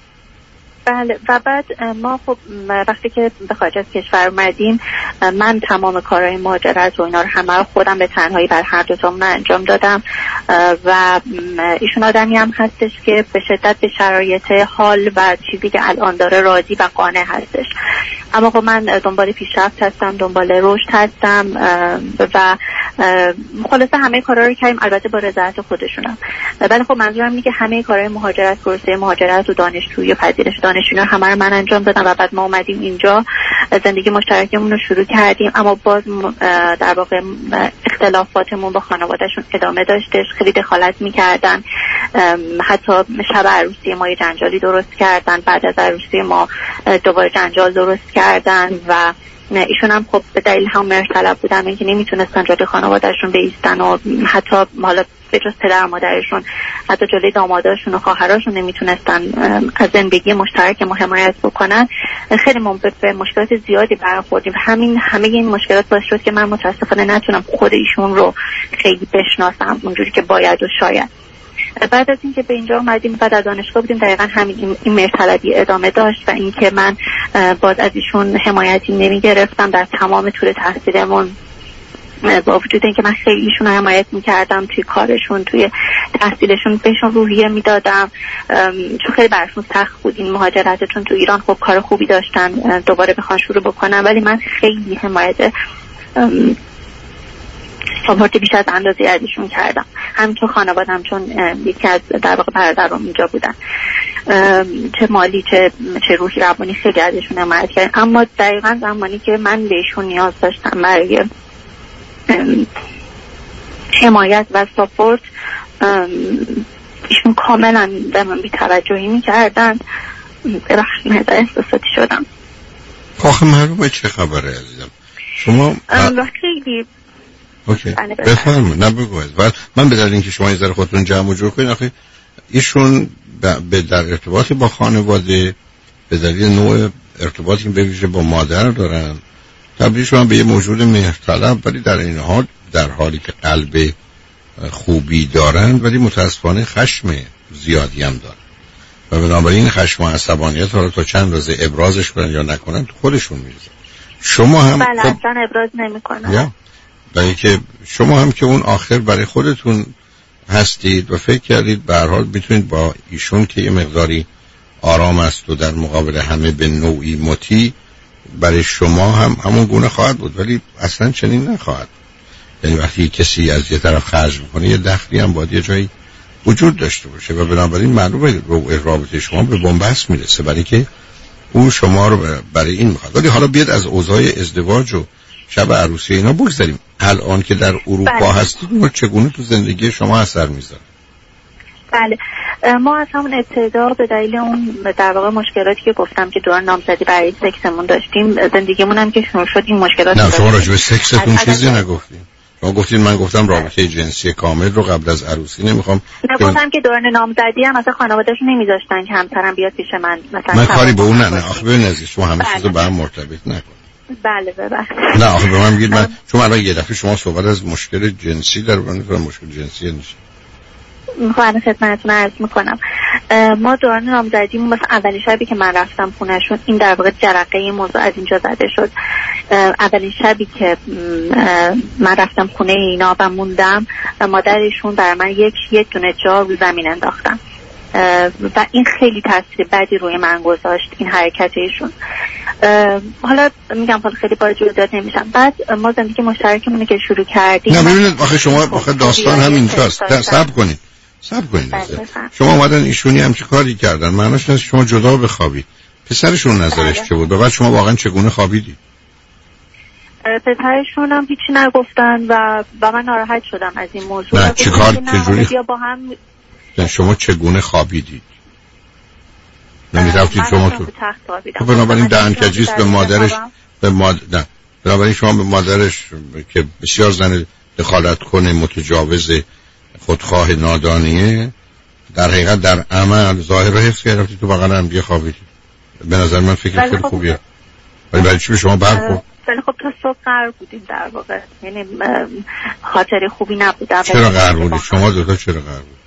بله و بعد ما خب وقتی که به خارج از کشور اومدیم من تمام کارهای مهاجرت و اینا رو همه رو خودم به تنهایی بر هر دو تامون انجام دادم و ایشون آدمی هم هستش که به شدت به شرایط حال و چیزی که الان داره راضی و قانع هستش. اما خب من دنبال پیشرفت هستم، دنبال رشد هستم و خلاصه همه کارا رو کردیم، البته با رضایت خودشونم. ولی خب منظورم اینه که همه کارهای مهاجرت، پروسه مهاجرت و دانشجویی و پذیرش دانشجویان همه رو من انجام دادم و بعد ما اومدیم اینجا زندگی مشترکمون رو شروع کردیم. اما باز در واقع اختلافاتمون با خانوادهشون ادامه داشتش، خیلی دخالت میکردن، حتی شب عروسی ما یه جنجالی درست کردن، بعد از عروسی ما دوباره جنجال درست کردن و ایشون هم خب به دلیل هم مهرطلب بودن اینکه نمیتونستن جلوی خانوادهشون بایستن و حتی حالا به جز پدر و مادرشون حتی جلوی داماداشون و خواهراشون نمیتونستن از زندگی مشترک ما حمایت بکنن. خیلی منبت به مشکلات زیادی برخوردیم. همین همه این مشکلات باعث شد که من متاسفانه نتونم خود ایشون رو خیلی بشناسم اونجوری که باید و شاید. بعد از اینکه به اینجا اومدیم بعد از دانشگاه بودیم دقیقاً همین این مهرطلبی ادامه داشت و اینکه من باز از ایشون حمایتی نمیگرفتم در تمام طول تحصیلمون، با وجود اینکه من خیلی ایشون حمایت میکردم توی کارشون، توی تحصیلشون، بهشون روحیه میدادم چون خیلی براشون سخت بود این مهاجرت، چون تو ایران خب کار خوبی داشتن دوباره بخوان شروع بکنن، ولی من خیلی حمایت ساپورت بیش از اندازه ازشون کردم، همینطور خانوادم چون یکی از در واقع برادرام اینجا بودن، چه مالی چه چه روحی روانی خیلی ازشون حمایت کردم. اما دقیقاً زمانی که من بهشون نیاز داشتم برای حمایت و ساپورت، ایشون کاملا به من بی‌توجهی می‌کردن. ببخشید من احساساتی شدم. آخه معلومه چه خبره عزیزم شما خیلی اوکی بفرمایید. نه بگوید. من به دلیل اینکه شما یه ذره خودتون جمع و جور کنید، آخه ایشون به در ارتباطی با خانواده به دلیل نوع ارتباطی که به ویژه با مادر دارن تبدیل شدن به یه موجود مهرطلب، ولی در این حال در حالی که قلب خوبی دارن ولی متاسفانه خشم زیادی هم دارن و بنابراین خشم و عصبانیت رو تا چند روزه ابرازش کنن یا نکنن تو خودشون میرزن. شما هم بله خب... اصلا ابراز نمیکنن. یا برای که شما هم که اون آخر برای خودتون هستید و فکر کردید به هر حال میتونید با ایشون که یه مقداری آرام است و در مقابل همه به نوعی مطیع، برای شما هم همون گونه خواهد بود، ولی اصلا چنین نخواهد. یعنی وقتی کسی از یه طرف خرج میکنه یه دخلی هم باید یه جایی وجود داشته باشه و بنابراین معلومه رابطه شما به بنبست میرسه برای که اون شما رو برای این میخواد. ولی حالا بیاد از اوضاع ازدواج و شب عروسی اینا بگذاریم. الان که در اروپا بله. هستید اون چگونه تو زندگی شما اثر میذاره؟ بله ما از همون ابتدا به دلیل اون در واقع مشکلاتی که گفتم که دوران نامزدی برای سکسمون داشتیم، زندگیمون هم که شروع شد این مشکلات. نه شما راجع به سکستون چیزی نگفتین. شما گفتین من گفتم رابطه جنسی کامل رو قبل از عروسی نمیخوام. نگفتم که دوران نامزدی هم مثلا خانواده‌شون نمیذاشتن که همسرم بیاد پیش من مثلا. من کاری به اون نه نه آخه ببین عزیز شما همه چیزو با هم مرتبط نکن. بله ببخشید. نه آخه به من میگید من شما الان یه دفعه شما صحبت از مشکل جنسی در مورد مشکل جنسی نشه. میخوام خدمتتون عرض میکنم ما دوران نامزدیمون مثلا اولین شبی که من رفتم خونهشون این در واقع جرقه این موضوع از اینجا زده شد. اولین شبی که من رفتم خونه اینا و موندم مادرشون برای من یک یک دونه جا رو زمین انداختن و این خیلی تاثیر بدی روی من گذاشت این حرکت ایشون. حالا میگم حالا خیلی با جزئیات نمیشم. بعد ما زندگی مشترکمون که شروع کردیم. نه ببینید آخه شما آخه داستان همینجاست. صبر کنید. صبر کنید. شما اومدن ایشونی هم چه کاری کردن؟ معناش نیست شما جدا بخوابید. پسرشون نظرش چه بود؟ بعد شما واقعا چگونه خوابیدید؟ پسرشون هم هیچی نگفتن و و من ناراحت شدم از این موضوع. نه چیکار چجوری؟ با هم نه شما چگونه خوابیدید؟ نمی‌رفتید شما تو خب بنابراین دهنکجیست به مادرش به مادر نه بنابراین شما به مادرش که بسیار زن دخالت کنه متجاوز خودخواه نادانیه در حقیقت در عمل ظاهر رو حفظ کردید تو بغل هم دیگه خوابیدید. به نظر من فکر خیلی خب خوبیه. ولی برای چی به شما برخورد؟ ولی خب تا صبح قرار بودیم در واقع یعنی خاطر خوبی نبود. چرا قرار بودید؟ شما دو تا چرا قرار بود؟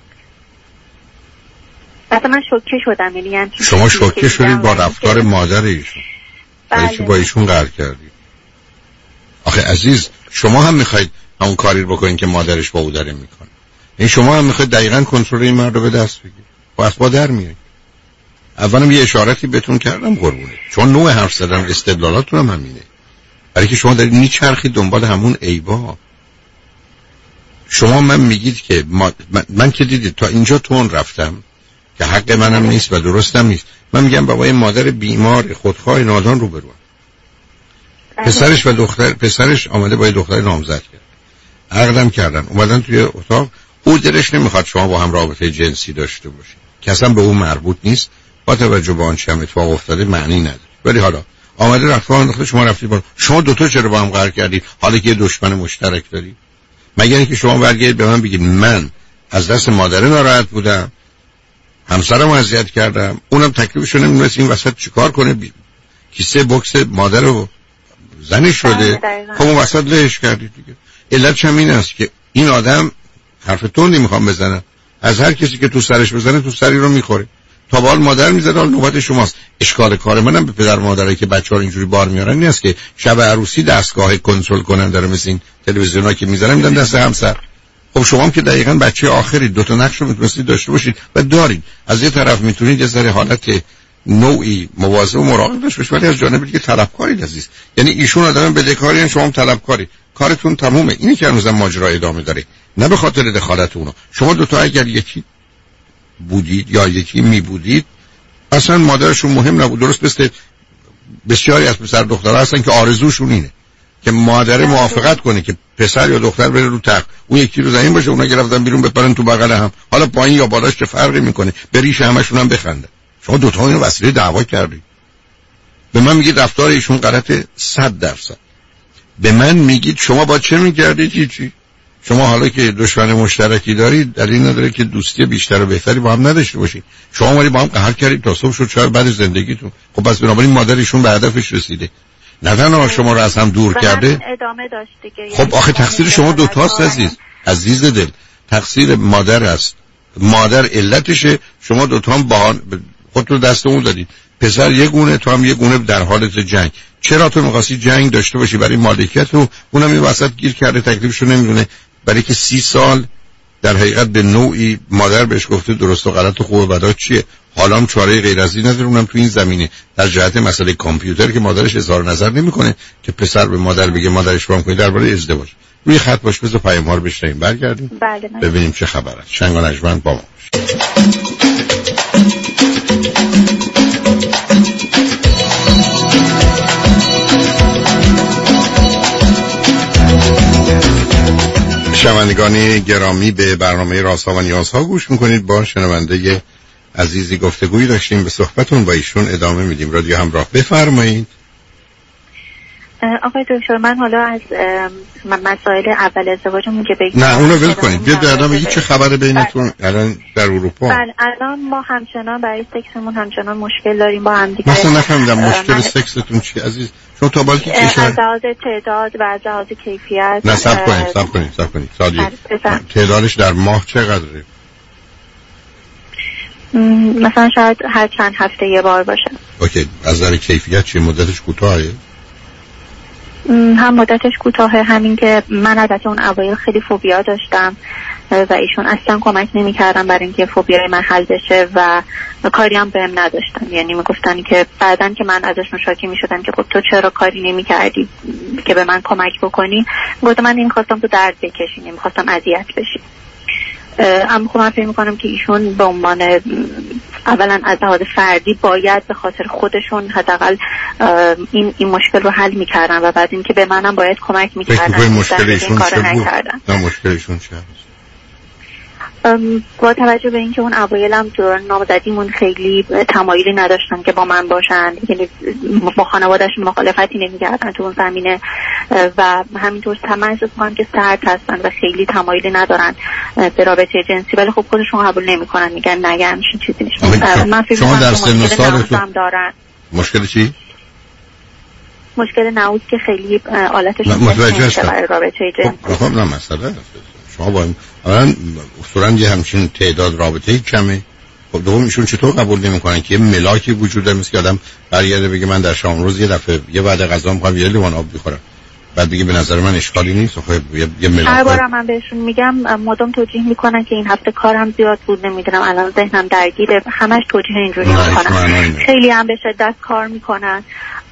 مثلا من شوکه شدم یعنی شما شوکه شدید با رفتار مادر ایشون. بله. ولی چی با ایشون قرار کردید؟ آخه عزیز شما هم میخواید اون کاری رو بکنین که مادرش با او داره میکنه. این شما هم میخواید دقیقاً کنترل این مرد رو به دست بگیرید. با اسبا در میایید. اولا یه اشارتی بهتون کردم قربونه. چون نوع حرف زدن استدلالاتون هم همینه. برای که شما دارید میچرخید دنبال همون عیبا. شما من میگید که ما... من... من که دیدید تا اینجا تون رفتم که حق منم نیست و درستم نیست. من میگم بابای مادر بیمار خودخواه نادان رو برو. پسرش و دختر پسرش آمده با دختر نامزد کرد. عقدم کردن. اومدن توی اتاق. او دلش نمیخواد شما با هم رابطه جنسی داشته باشید. که اصلا به اون مربوط نیست. با توجه به آنچه هم اتفاق افتاده معنی نداره. ولی حالا آمده رفت انداخته شما رفتید بالا. شما دو تا چرا با هم قرار کردید؟ حالا که یه دشمن مشترک دارید. مگر اینکه شما برگردید به من بگید من از دست مادر ناراحت بودم. همسرمو اذیت کردم. اونم تکلیفش رو نمی‌دونست این وسط چیکار کنه. بی... کیسه بوکس مادر رو زنش شده. خب اون وسط لهش کردید دیگه. علتش هم این است که این آدم حرف تندی میخوام بزنم. از هر کسی که تو سرش بزنه تو سری رو میخوره. تا بال مادر میزنه حال نوبت شماست. اشکال کار منم به پدر مادرایی که بچه‌ها اینجوری بار میارن نیست که شب عروسی دستگاه کنترل کنن داره مثل این تلویزیونا که میذارن میدن دست همسر. خب شما هم که دقیقاً بچه آخری دو تا نقش رو میتونید داشته باشید و دارید. از یه طرف میتونید یه ذره حالت نوعی مواظب و مراقب باشید ولی از جانب دیگه طلبکارید عزیز. یعنی ایشون آدم بدهکاری شما هم طلبکاری. کارتون تمومه. اینی که هنوزم ماجرا ادامه داره. نه به خاطر دخالت اونو. شما دو تا اگر یکی بودید یا یکی می بودید اصلا مادرشون مهم نبود. درست مثل بسیاری از پسر دخترها هستن که آرزوشون اینه که مادر موافقت کنه که پسر یا دختر بره رو تخت اون یکی رو زمین باشه اونا گرفتن بیرون بپرن تو بغل هم. حالا پایین یا بالاش چه فرقی میکنه؟ به ریش همشون هم بخنده. شما دو تا اینو وسیله دعوا کردید. به من میگید رفتار ایشون غلطه صد درصد. به من میگید شما با چه میکردید؟ هیچی. شما حالا که دشمن مشترکی دارید دلیل نداره که دوستی بیشتر و بهتری با هم نداشته باشید. شما ولی با هم قهر کردید تا صبح شد شاید بعد زندگیتون. خب پس بنابراین مادرشون به هدفش رسیده، نه تنها شما رو از هم دور کرده. ادامه داشت دیگه. خب آخه تقصیر شما دو تاست عزیز عزیز دل. تقصیر مادر است. مادر علتشه، شما دو تا هم با خودتون دست اون دادید. پسر یه گونه، تو هم یه گونه در حالت جنگ. چرا تو می‌خواستی جنگ داشته باشی برای مالکیت و اونم این وسط گیر کرده تکلیفشو نمیدونه، برای که سی سال در حقیقت به نوعی مادر بهش گفته درست و غلط و خوب و بد چیه. حالا هم چاره غیر از این نداره، اونم تو این زمینه در جهت مسئله کامپیوتر که مادرش اظهار نظر نمیکنه که پسر به مادر بگه مادرش فهم کنه درباره ازدواج. روی خط باش، بذار پیام‌ها رو بشنویم برگردیم. بله ببینیم چه خبره. شنگ و نجمن با ما. شنوندگان گرامی به برنامه رازها و نیازها گوش میکنید. با شنونده عزیزی گفتگویی داشتیم، به صحبتون با ایشون ادامه میدیم. رادیو همراه، بفرمایید. آقای دکتر من حالا از مسائل اول ازدواجمون که بگیم. نه اونو ول کنید، بیاد در ادامه. چه خبره بینتون الان در اروپا؟ بله الان ما همچنان برای سکسمون همچنان مشکل داریم با هم دیگه. مثلا نفهمیدم مشکل من... سکستون چی عزیز؟ شما تا بالا که کشور از لحاظ تعداد و از لحاظ کیفیت. نه صبر کنید صبر کنید صبر کنید سالی تعدادش در ماه چقدره؟ مثلا شاید هر چند هفته یه بار باشه. اوکی. از نظر کیفیت چی؟ مدتش کوتاهه؟ هم مدتش کوتاهه، همین که من البته اون اوایل خیلی فوبیا داشتم و ایشون اصلا کمک نمی‌کردن برای اینکه فوبیای من حل بشه و کاری هم بهم نداشتن. یعنی میگفتن که بعدن که من ازشون شاکی میشدم که خب تو چرا کاری نمی‌کردی که به من کمک بکنی، گفتم من نمی‌خواستم تو درد بکشی، نمی‌خواستم اذیت بشی. اما خب من فکر می‌کنم که ایشون به عنوان اولا از لحاظ فردی باید به خاطر خودشون حداقل این این مشکل رو حل می‌کردن و بعد اینکه به منم باید کمک می‌کردن. فکر مشکل ایشون چه بود؟ نه مشکل ایشون چه هست؟ با توجه به اینکه اون اوایلم دوران نامزدیمون خیلی تمایلی نداشتن که با من باشن، یعنی با خانواده‌شون مخالفتی نمی‌کردن تو اون زمینه و همینطور تمایز می‌کنن که سرد هستن و خیلی تمایلی ندارن به رابطه جنسی، ولی خب خودشون قبول نمی‌کنن، میگن نگه همچین چیزی نیست. من فکر شما در سن سالتون دارن. مشکل چی؟ مشکل نعوذ که خیلی آلتش نمیشه برای رابطه جنسی. خب نه مسئله شما با اولا اصولا یه همچین تعداد رابطه‌ای کمه. خب دوم ایشون چطور قبول نمی‌کنن که یه ملاکی وجود داره مثل که آدم برگرده بگه من در شام روز یه دفعه یه بعد غذا می‌خوام یه لیوان آب بخورم، بعد دیگه به نظر من اشکالی نیست. خب یه, یه ملاک هر بارم من بهشون میگم مدام توجیه میکنن که این هفته کارم زیاد بود، نمیدونم الان ذهنم درگیره، همش توجیه اینجوری میکنن. خیلی هم به شدت کار میکنن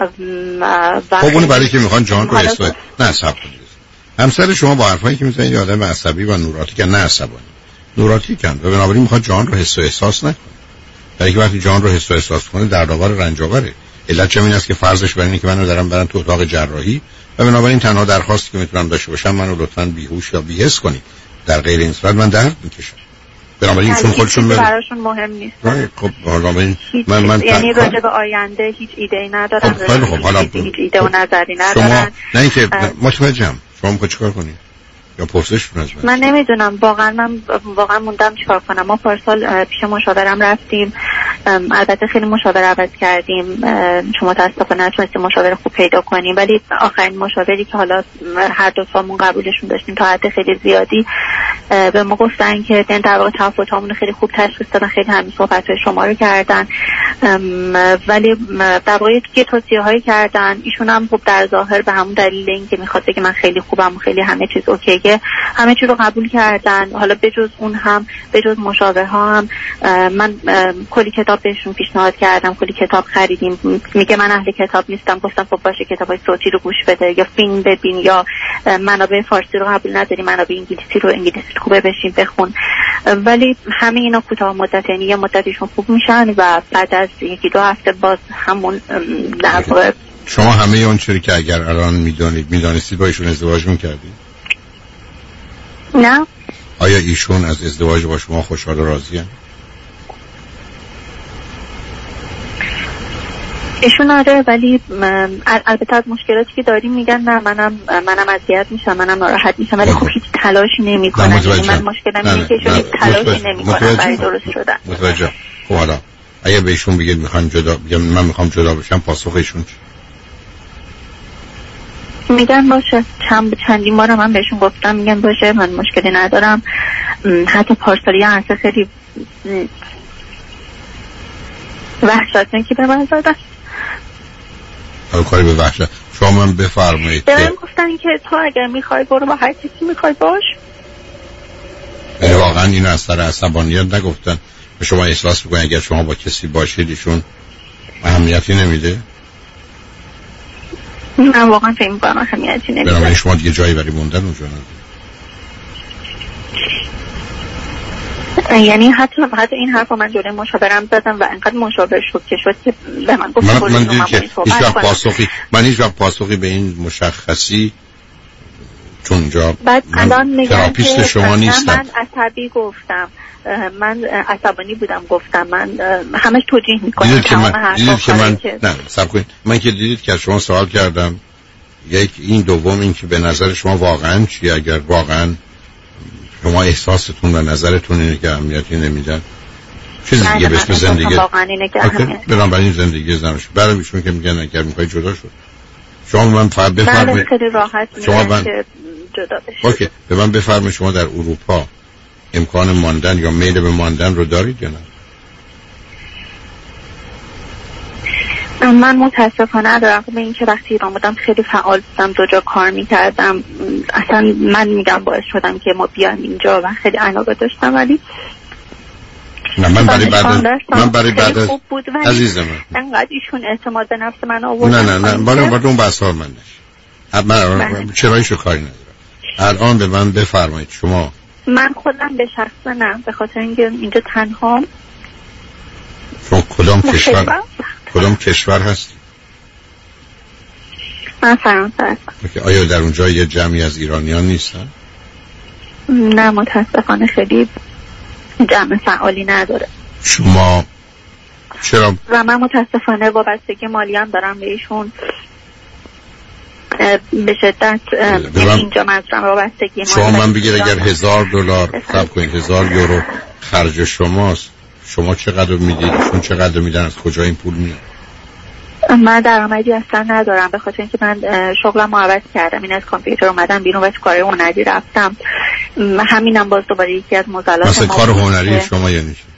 و خب اون برای که میخوان جان رو استفاده نه صبر کنید. همسر شما با حرفایی که میزنید یه آدم عصبی و نوراتی که نه عصبانی نوراتی کن و بنابراین میخواد جان رو حس و احساس نکنه. برای که وقتی جان رو حس و احساس کنه دردآور رنج آوره. علت چه این است که فرضش بر اینه که منو دارم برن تو اتاق جراحی و بنابراین تنها درخواستی که میتونم داشته باشم منو لطفاً بیهوش یا بی‌حس کنید. در غیر این صورت من درد میکشم. بنابراین چون خودشون براشون مهم نیست. خب بنابراین من من یعنی راجع به آینده هیچ ایده‌ای ندارم. خب خب حالا هیچ ایده و نظری ندارم. شما نه اینکه متوجهم شما میخواید چیکار کنید؟ یا پرسش کنید؟ من نمیدونم واقعا من واقعا موندم چیکار کنم. ما پارسال پیش مشاورم رفتیم، البته خیلی مشاور عوض کردیم، شما متاسفانه نتونستیم مشاور خوب پیدا کنیم، ولی آخرین مشاوری که حالا هر دو سامون قبولشون داشتیم تا حد خیلی زیادی به ما گفتن که در واقع تفاوتامون خیلی خوب تشخیص دادن، خیلی همین صحبت‌های شما رو کردن، ولی در واقع یه توصیه‌هایی کردن. ایشون هم خب در ظاهر به همون دلیل اینکه می‌خواد بگه من خیلی خوبم و خیلی همه چیز اوکیه همه چیز رو قبول کردن. حالا بجز اون هم بجز مشاورها هم من کلی کتاب بهشون پیشنهاد کردم، کلی کتاب خریدیم. میگه من اهل کتاب نیستم، گفتم خب باشه کتابای صوتی رو گوش بده یا فیلم ببین یا منابع فارسی رو قبول نداری منابع انگلیسی رو انگلیسی خوبه بشین بخون. ولی همه اینا کوتاه مدت، یعنی یه مدتشون خوب میشن و بعد از یکی دو هفته باز همون در واقع. شما همه اون چیزی که اگر الان میدونید میدونستید با ایشون ازدواج میکردید؟ نه. آیا ایشون از ازدواج با شما خوشحال و راضیه؟ ایشون آره، ولی البته از مشکلاتی که داریم میگن نه منم منم اذیت میشم منم ناراحت میشم، ولی خب هیچ تلاشی نمیکنن. من مشکلم اینه که ایشون تلاشی نمیکنن برای درست شدن. متوجه. خب حالا اگه بهشون بگید میخوام جدا بگم من میخوام جدا بشم، پاسخ ایشون چی؟ میگن باشه. چند چندین بار من بهشون گفتم، میگن باشه من مشکلی ندارم. حتی پارسالی عرصه خیلی وحشتناکی به من زدن. حالا کاری به وحشت شما من بفرمایید به من گفتن که تو اگر میخوای برو با هر کسی میخوای باش. یعنی واقعا این از سر عصبانیت نگفتن؟ به شما احساس میکنید اگر شما با کسی باشید ایشون اهمیتی نمیده؟ من واقعا فکر میکنم اهمیتی نمیده. بنابراین شما دیگه جایی برای موندن اونجا ندید. یعنی حتی حتی این حرفو من جلوی مشاورم زدم و انقدر مشاور شد که شد که به من گفت من من دیدم که هیچ وقت پاسخی من هیچ وقت پاسخی به این مشخصی چون اونجا من تراپیست شما نیستم. من عصبی گفتم، من عصبانی بودم گفتم، من همش توجیه میکنم. دیدید که من دیدید که من نه صبر کنید، من که دیدید که از شما سوال کردم یک این دوم این که به نظر شما واقعا چیه، اگر واقعا شما احساستون و نظرتون اینه که اهمیتی نمیدن چیزی دیگه بهش به زندگی واقعا اینه که اهمیت بنابراین زندگی زنش برای ایشون که میگن اگر میخوای جدا شد شما من فقط بفرمایید خیلی راحت شما من که جدا بشید. اوکی به من بفرمایید شما در اروپا امکان ماندن یا میل به ماندن رو دارید یا نه؟ من متاسفانه ندارم. به این که وقتی ایران بودم خیلی فعال بودم، دو جا کار میکردم، اصلا من میگم باعث شدم که ما بیایم اینجا و خیلی علاقه داشتم. ولی نه من برای بعد من برای بعد از عزیزم انقدر ایشون اعتماد به نفس من آورد. نه نه نه بالا بالا اون بحث ها من نشه. من چرایشو کاری ندارم. الان به من بفرمایید شما. من خودم به شخص نه، به خاطر اینکه اینجا تنها. شما کدام کشور کدام کشور هستی؟ من فرانسه هستم. آیا در اونجا یه جمعی از ایرانیان نیستن؟ نه متاسفانه خیلی جمع فعالی نداره. شما چرا؟ و من متاسفانه وابستگی مالی هم دارم به ایشون به شدت. اینجا منظورم وابستگی مالی. شما من بگیر اگر هزار دلار حساب کنید هزار یورو خرج شماست، شما چقدر میدید؟ ایشون چقدر میدن؟ از کجا این پول میاد؟ من درآمدی اصلا ندارم، به خاطر اینکه من شغلم رو عوض کردم. این از کامپیوتر اومدم بیرون و کار هنری رفتم. همینم باز دوباره یکی از معضلات. مثلا کار هنری شما یعنی چی؟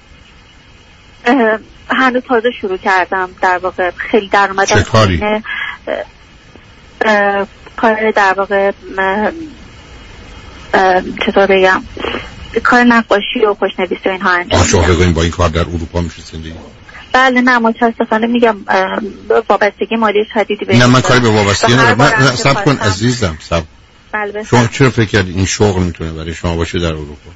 هنوز تازه شروع کردم در واقع. خیلی درآمدم چه کاری؟ کار در واقع چطور بگم کار نقاشی و خوشنویسی و اینها انجام میدم. شما فکر کنید با این کار در اروپا میشه زندگی؟ بله نه متاسفانه میگم وابستگی مالی شدیدی به. نه من کاری به وابستگی ندارم. نه صبر کن عزیزم صبر. بله شما چرا فکر کردید این شغل میتونه برای شما باشه در اروپا؟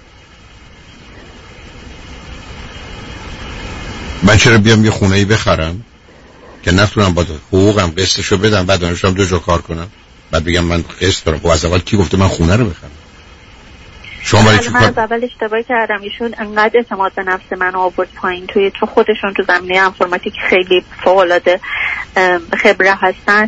من چرا بیام یه خونه‌ای بخرم که نتونم با حقوقم قسطشو بدم، بعد دانشم دو جا کار کنم، بعد بگم من قسط دارم؟ خب از اول کی گفته من خونه رو بخرم؟ شما برای چی من از اول اشتباه کردم. ایشون انقدر اعتماد به نفس من آورد پایین، توی تو خودشون تو زمینه انفرماتیک خیلی فوق‌العاده خبره هستن،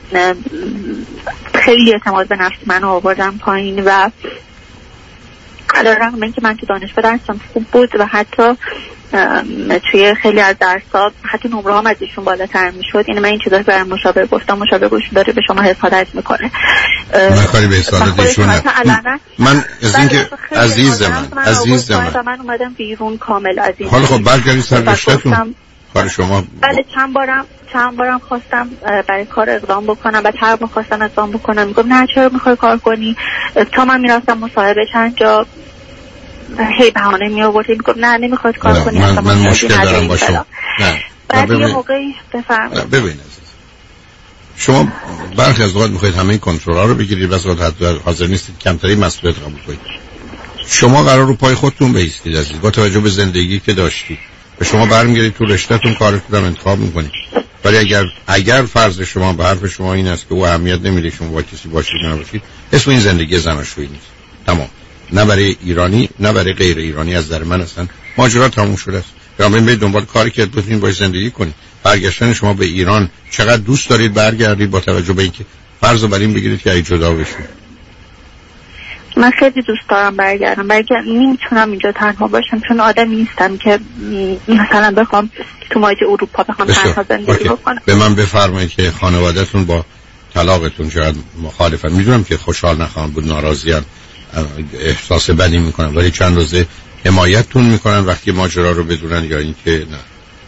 خیلی اعتماد به نفس من آوردن پایین و علیرغم اینکه من تو دانشگاه درسم خوب بود و حتی توی خیلی از درس‌ها حتی نمره هم از ایشون بالاتر میشد. این من این چیزا برای مشاور گفتم، مشاور گوش داره به شما حسادت میکنه. من کاری به حسادت ایشون ندارم. من از اینکه عزیز من عزیز من من اومدم بیرون کامل از این. حالا خب برگردید سر رشته‌تون. کار شما بله چند بارم چند بارم خواستم برای کار اقدام بکنم و هر بار خواستم اقدام بکنم میگم نه چرا میخوای کار کنی؟ تا من میرفتم مصاحبه چند جا هی بهانه می آورد میگم نه نمیخواد کار کنی. من, من مشکل دارم با شما. نه بعد یه موقعی بفرمایید. ببینید شما برخی از اوقات میخواید همه این کنترل‌ها رو بگیرید و از اوقات حاضر نیستید کمتری مسئولیت قبول کنید. شما قرار رو پای خودتون بایستید عزیز، با توجه به زندگی که داشتید به شما برمیگردید تو رشته‌تون کارتون رو انتخاب میکنید. ولی اگر اگر فرض شما به حرف شما این است که او اهمیت نمیده شما با کسی باشید نباشید، اسم این زندگی زناشویی نیست. تمام. نه برای ایرانی نه برای غیر ایرانی از نظر من اصلا ماجرا تموم شده است. یا من به دنبال کاری که بتونید باهاش زندگی کنید. برگشتن شما به ایران چقدر دوست دارید برگردید با توجه به اینکه فرض رو بر این بگیرید که ای جدا بشید. من خیلی دوست دارم برگردم، برگردم نمیتونم اینجا تنها باشم چون آدمی نیستم که مثلا بخوام تو محیط اروپا بخوام تنها زندگی بکنم. به من بفرمایید که خانواده‌تون با طلاقتون شاید مخالفن، میدونم که خوشحال نخواهن بود، ناراضیان، احساس بدی میکنن، ولی چند روزه حمایتتون میکنن وقتی ماجرا رو بدونن یا اینکه نه؟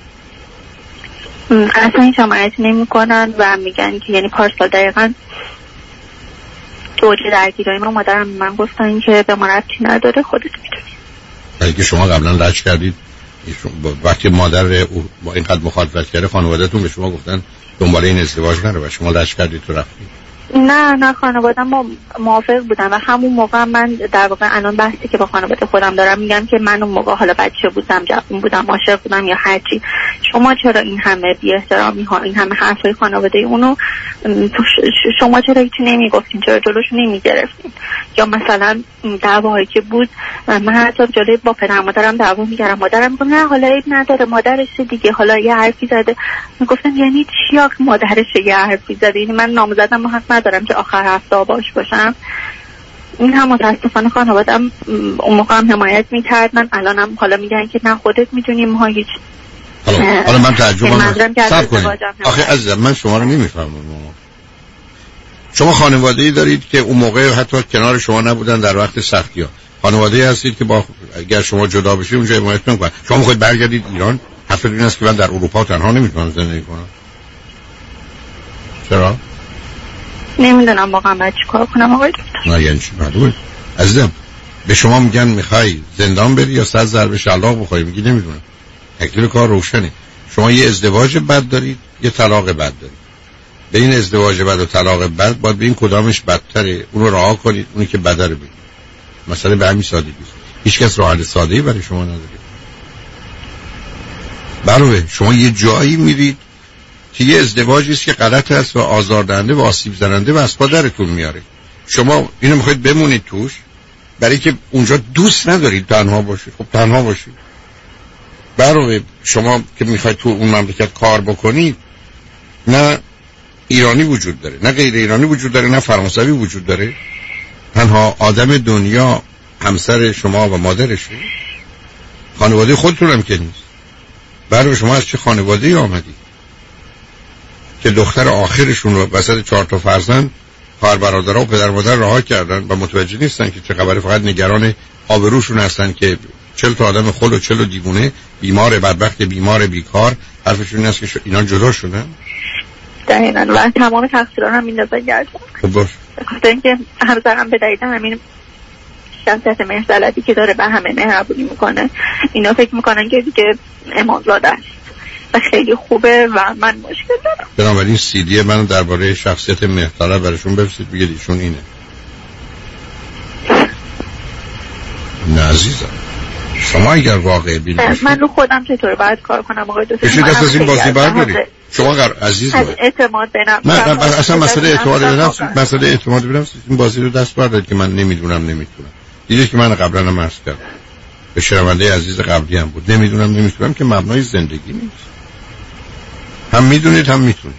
اصلا هیچ حمایتی نمیکنن و میگن که یعنی پارسال دقیقاً دوره درگیری ما مادرم من گفتن که به ما ربطی نداره، خودت میدونی. ولی که شما قبلا رج کردید وقتی مادر او با اینقدر مخالفت کرده خانواده‌تون به شما گفتن دنبال این ازدواج نرو و شما رج کردید تو رفتید؟ نه نه خانواده ما موافق بودن و همون موقع من در واقع الان بحثی که با خانواده خودم دارم میگم که من اون موقع حالا بچه بودم، جوون بودم، عاشق بودم یا هرچی، شما چرا این همه بی احترامی ها، این همه حرفای خانواده اونو شما چرا هیچی نمیگفتین، چرا جلوشو نمیگرفتین؟ یا مثلا دعواهایی که بود من حتی جلوی با پدر مادرم دعوا میکردم، مادرم میگفت نه حالا عیب نداره مادرش دیگه، حالا یه حرفی زده، میگفتم یعنی چی آخه مادرش یه حرفی زده، یعنی من نامزدم حق ندارم که آخر هفته باش باشم. این هم متاسفانه خانوادم اون موقع هم حمایت میکرد، من الانم حالا میگن که نه خودت میدونی ما هیچ. حالا حالا من تعجبم صبر کنید آخه عزیزم من شما رو نمیفهمم. شما خانواده‌ای دارید که اون موقع حتی کنار شما نبودن در وقت سختی‌ها، خانواده‌ای هستید که با اگر شما جدا بشید اونجا حمایت نمی‌کنن، شما می‌خواید برگردید ایران، حرف این است که من در اروپا تنها نمیتونم زندگی کنم. چرا؟ نمیدونم واقعا باید چیکار کنم آقای دکتر. نه یعنی چی معلومه عزیزم، به شما میگن میخوای زندان بری یا صد ضربه شلاق بخوری، میگی نمیدونم. تکلیف کار روشنه، شما یه ازدواج بد دارید یه طلاق بد دارید، به این ازدواج بد و طلاق بد باید به این کدامش بدتره اون رو رها کنید، اونی که بده رو بگید. مثلا به همین سادگی است، هیچ کس راه حل ساده‌ای برای شما نداره. برای شما یه جایی میرید که یه ازدواجی است که غلط است و آزاردهنده و آسیب زننده و از پا درتون میاره، شما اینو میخواید بمونید توش برای که اونجا دوست ندارید تنها باشید. خب تنها باشید. برای شما که میخواید تو اون مملکت کار بکنید نه ایرانی وجود داره نه غیر ایرانی وجود داره نه فرانسوی وجود داره، تنها آدم دنیا همسر شما و مادرشه، خانواده خودتون هم که نیست. برای شما از چه خانواده‌ای آمدید که دختر آخرشون رو وسط چهار تا فرزند خواهر برادرها و پدر مادر رها کردن و متوجه نیستن که چه خبره، فقط نگران آبروشون هستن که چهل تا آدم خل و چهل و دیوونه بیمار بدبخت بیمار بیکار حرفشون این است که اینا جدا شدن. دقیقاً و تمام تقصیرها هم این نظر گردن. خب باش. بخاطر اینکه همسرم به دلیل همین شخصیت مهرزلتی که داره به همه مهربونی میکنه، اینا فکر میکنن که دیگه امامزاده است و خیلی خوبه و من مشکل دارم. بنابراین سی دی من درباره شخصیت مهرزاده براشون بفرستید بگید ایشون اینه. نه عزیزم شما اگر واقعی بینید من رو خودم چطور باید کار کنم آقای دکتر؟ بشه دست از این بازی بردارید. شما اگر عزیز باید اعتماد به نفس، نه اصلا مسئله اعتماد به نفس، مسئله اعتماد به نفس، این بازی رو دست بردارید که من نمیدونم نمیتونم. دیدید که من قبلا هم عرض کردم به شنونده عزیز قبلی هم بود، نمیدونم نمیتونم که مبنای زندگی نیست. هم میدونید هم میتونید.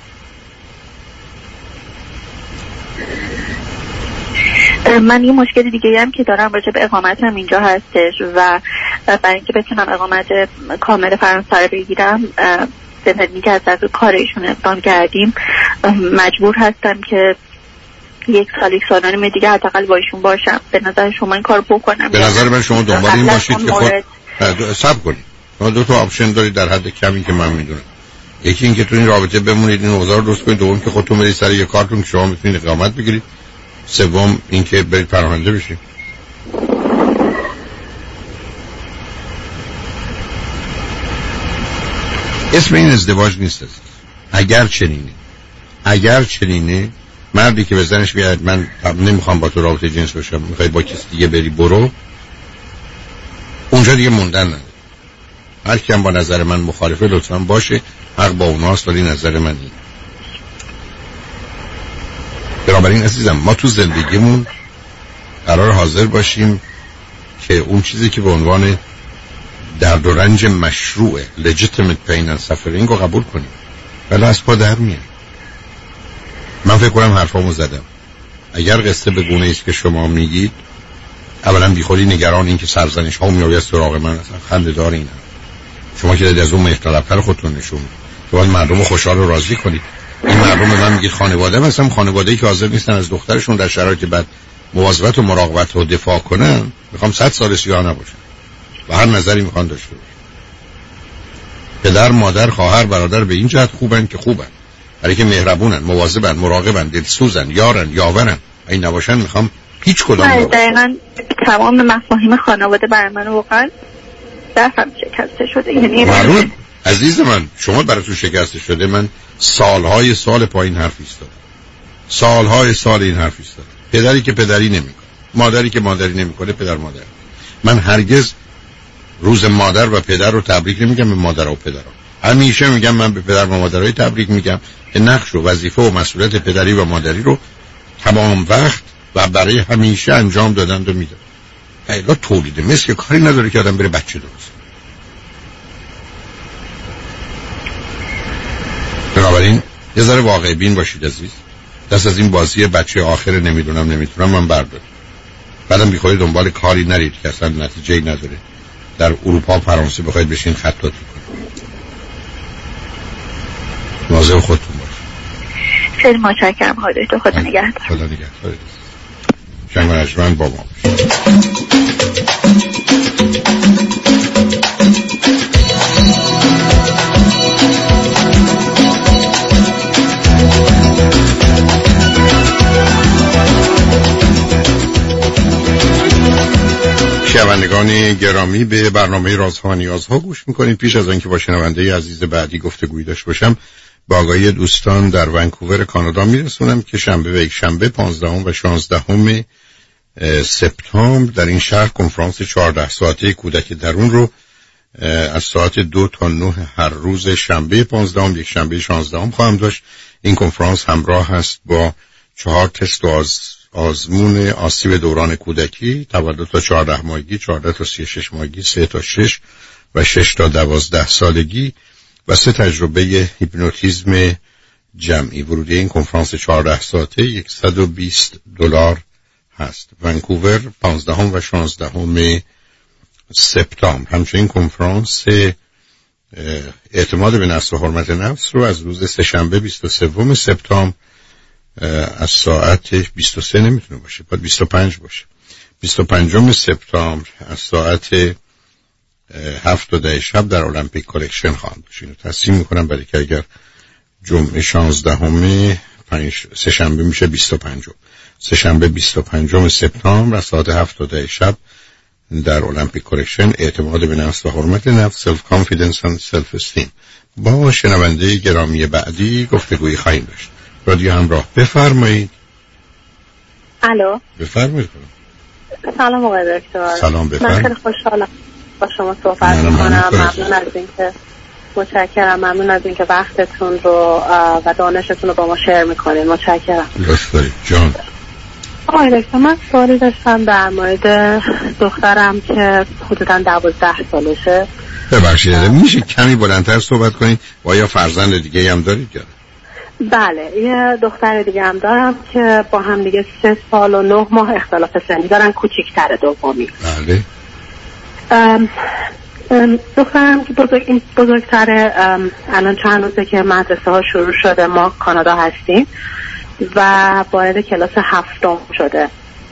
من یه مشکل دیگه هم که دارم راجع به اقامتم اینجا هستش و برای اینکه بتونم اقامت کامل فرانسه رو بگیرم زندگی که از طرف کار ایشون اقدام کردیم مجبور هستم که یک سال یک سال نیم دیگه حداقل با ایشون باشم. به نظر شما این کار بکنم؟ به نظر من شما دنبال این باشید که خود صبر کنید. شما دو تا آپشن دارید در حد کمی که من میدونم. یکی این که تو این رابطه بمونید این اوضاع رو درست کنید، دوم که خودتون برید سر یه کارتون که شما میتونید اقامت بگیرید، سوم این که برید پناهنده بشید. اسم این ازدواج نیست است. اگر چنینه اگر چنینه مردی که به زنش بیاد من نمیخوام با تو رابطه جنس باشم، میخوای با کسی دیگه بری برو، اونجا دیگه موندن نداره. هر کی هم با نظر من مخالفه لطفا باشه، حق با اوناست، ولی نظر من این. بنابراین عزیزم ما تو زندگیمون قرار حاضر باشیم که اون چیزی که به عنوان درد و رنج مشروع legitimate pain and suffering رو قبول کنیم، ولی از پا در میاد. من فکر کنم حرفامو زدم. اگر قصه به گونه ایست که شما میگید اولا بی خودی نگران این که سرزنش ها میاد سراغ من، اصلا خنده دار اینه. شما که دارید از اون مهرطلب‌تر خودتون نشون میدید. شما مردم رو خوشحال و راضی کنید. این مردم به من میگید خانواده مثلا خانواده‌ای که حاضر نیستن از دخترشون در شرایط بد مواظبت و مراقبت و دفاع کنن، میخوام صد سال سیاه نباشن و هر نظری میخوان داشته باشن. پدر، مادر، خواهر، برادر به این جهت خوبن که خوبن، برای که مهربونن، مواظبن، مراقبن، دلسوزن، یارن، یاورن. این نباشن میخوام هیچ کدوم نباشن. دقیقاً تمام مفاهیم خانواده برای من واقعا در هم شکسته شده. یعنی معلوم عزیز من، شما براتون شکسته شده. من سالهای سال پایین حرف ایستادم، سالهای سال این حرف ایستادم. پدری که پدری نمیکنه، مادری که مادری نمیکنه، پدر مادر. من هرگز روز مادر و پدر رو تبریک نمیگم به مادر و پدرها. همیشه میگم من به پدر و مادرای تبریک میگم که نقش و وظیفه و مسئولیت پدری و مادری رو تمام وقت و برای همیشه انجام دادن و میدن. ایلا تولیده مثل که کاری نداره که آدم بره بچه درست. بنابراین یه ذره واقع بین باشید عزیز. دست از این بازی بچه آخر نمیدونم نمیتونم من بردارید. بعدم بی خودی دنبال کاری نرید که اصلا نتیجه‌ای نداره. در اروپا فرانسه بخواید بشین خطاطی کنید. مواظب خودتون باشید. خیلی متشکرم آقای دکتر. خدا نگهدار. خدا نگهدار. شنگ منجمند با ما شنوندگان گرامی، به برنامه رازها و نیازها گوش میکنید. پیش از آنکه با شنونده عزیز بعدی گفتگویی داشته باشم، با آگاهی دوستان در ونکوور کانادا میرسونم که شنبه و یک شنبه پانزدهم و شانزدهم سپتامبر در این شهر کنفرانس چهارده ساعته کودک درون رو از ساعت دو تا نه هر روز شنبه پانزدهم، یک شنبه شانزدهم خواهم داشت. این کنفرانس همراه هست با چهار تست و آز آزمون آسیب دوران کودکی، تولد تا چهارده ماهگی، چهارده تا سی و شش ماهگی، سه تا شش و شش تا دوازده سالگی و سه تجربه هیپنوتیزم جمعی. ورودی این کنفرانس چهارده ساعته صد و بیست دلار هست. ونکوور پانزدهم و شانزدهم سپتامبر. همچنین کنفرانس اعتماد به نفس و حرمت نفس رو از روز سه‌شنبه بیست و سوم سپتامبر از ساعت بیست و سه نمیتونه باشه، باید بیست و پنج باشه. بیست و پنجم سپتامبر از ساعت هفت و ده شب در المپیک کلکشن خواهم داشت. اینو تصمیم میکنم برای که اگر جمعه شانزدهم پنج سه شنبه میشه بیست و پنجم. سه شنبه بیست و پنجم سپتامبر از ساعت هفت و ده شب در المپیک کلکشن، اعتماد به نفس و حرمت نفس، سلف کانفیدنس و سلف استیم. با شنونده گرامی بعدی گفتگویی خواهیم داشت. رادیو همراه، بفرمایید. الو، بفرمایید. سلام آقای دکتر. سلام، بفرمایید. من خیلی خوشحالم با شما صحبت می‌کنم. ممنون از اینکه متشکرم ممنون از اینکه وقتتون رو و دانشتون رو با ما شیر می‌کنید. متشکرم. لطف دارید جان. آقای دکتر، من سوالی داشتم در مورد دخترم که حدوداً دوازده سالشه. ببخشید میشه کمی بلندتر صحبت کنید؟ و یا فرزند دیگه هم دارید یا؟ بله، یه دختر دیگه هم دارم که با هم دیگه سه سال و نه ماه اختلاف سنی دارن، کوچیک‌تر دومی. بله. ام ام دخترم که بزرگ این بزرگتره، الان چند روزه که مدرسه ها شروع شده، ما کانادا هستیم و وارد کلاس هفتم شده.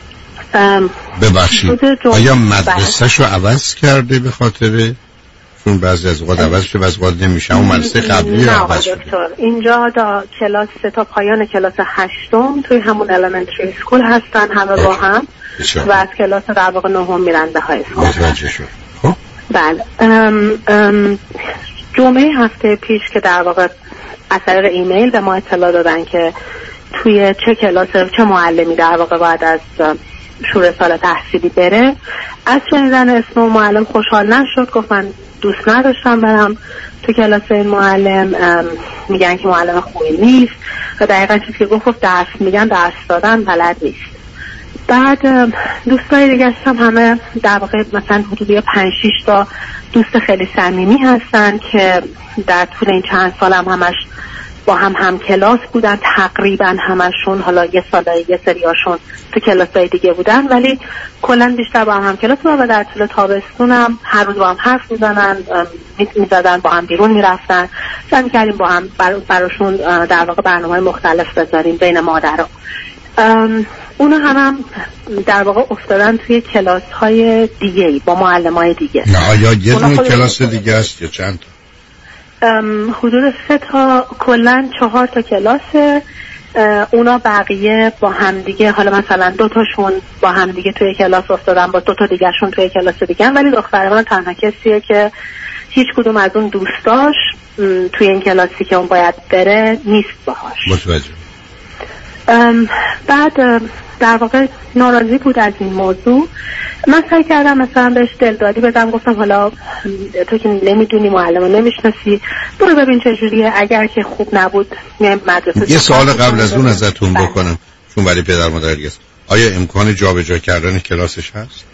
ببخشید آیا مدرسه‌شو عوض کرده به خاطر چون بعضی از اوقات عوض شده بعضی اوقات نمیشه اون مدرسه قبلی عوض شده؟ اینجا تا کلاس تا پایان کلاس هشتم توی همون الیمنتری اسکول هستن همه با هم و از کلاس در واقع نهم میرن به های اسکول. متوجه شد. خب بله. ام ام جمعه هفته پیش که در واقع از طریق ایمیل به ما اطلاع دادن که توی چه کلاس چه معلمی در واقع باید از شروع سال تحصیلی بره، از شنیدن اسم معلم خوشحال نشد. گفت من دوست نداشتم برم تو کلاس این معلم، میگن که معلم خوبی نیست و دقیقا چیزی که گفت درس میگن درس دادن بلد نیست. بعد دوستای دیگه هم همه در واقع مثلا حدودی پنج شش تا دوست خیلی صمیمی هستن که در طول این چند سال هم همش با هم هم کلاس بودن تقریبا همشون، حالا یه سالای یه سریاشون تو کلاسای دیگه بودن، ولی کلا بیشتر با هم هم کلاس بودن و در طول تابستونم هر روز با هم حرف میزنن، میزدن، با هم بیرون میرفتن، سعی کردیم با هم براشون در واقع برنامه‌های مختلف بذاریم بین مادرها. اونا هم, هم در واقع افتادن توی کلاس های دیگه با معلم های دیگه. نه یا یه دونه کلاس دیگه است یا چند تا؟ حدود سه تا، کلن چهار تا کلاسه. اونا بقیه با هم دیگه، حالا مثلا دو تاشون با هم دیگه توی کلاس افتادن، با دو تا دیگه شون توی کلاس دیگه هم، ولی دختر من تنها کسیه که هیچ کدوم از اون دوستاش توی این کلاسی که اون باید بره نیست باهاش. متوجه. بعد در واقع ناراضی بود از این موضوع. من سعی کردم مثلا بهش دلدادی بدم، گفتم حالا تو که نمیدونی، معلم نمیشناسی، برو ببین چجوریه، اگر که خوب نبود میایم مدرسه. یه سوال قبل از اون ازتون بکنم، چون برای پدر مادر است، آیا امکان جابجا کردن کلاسش هست؟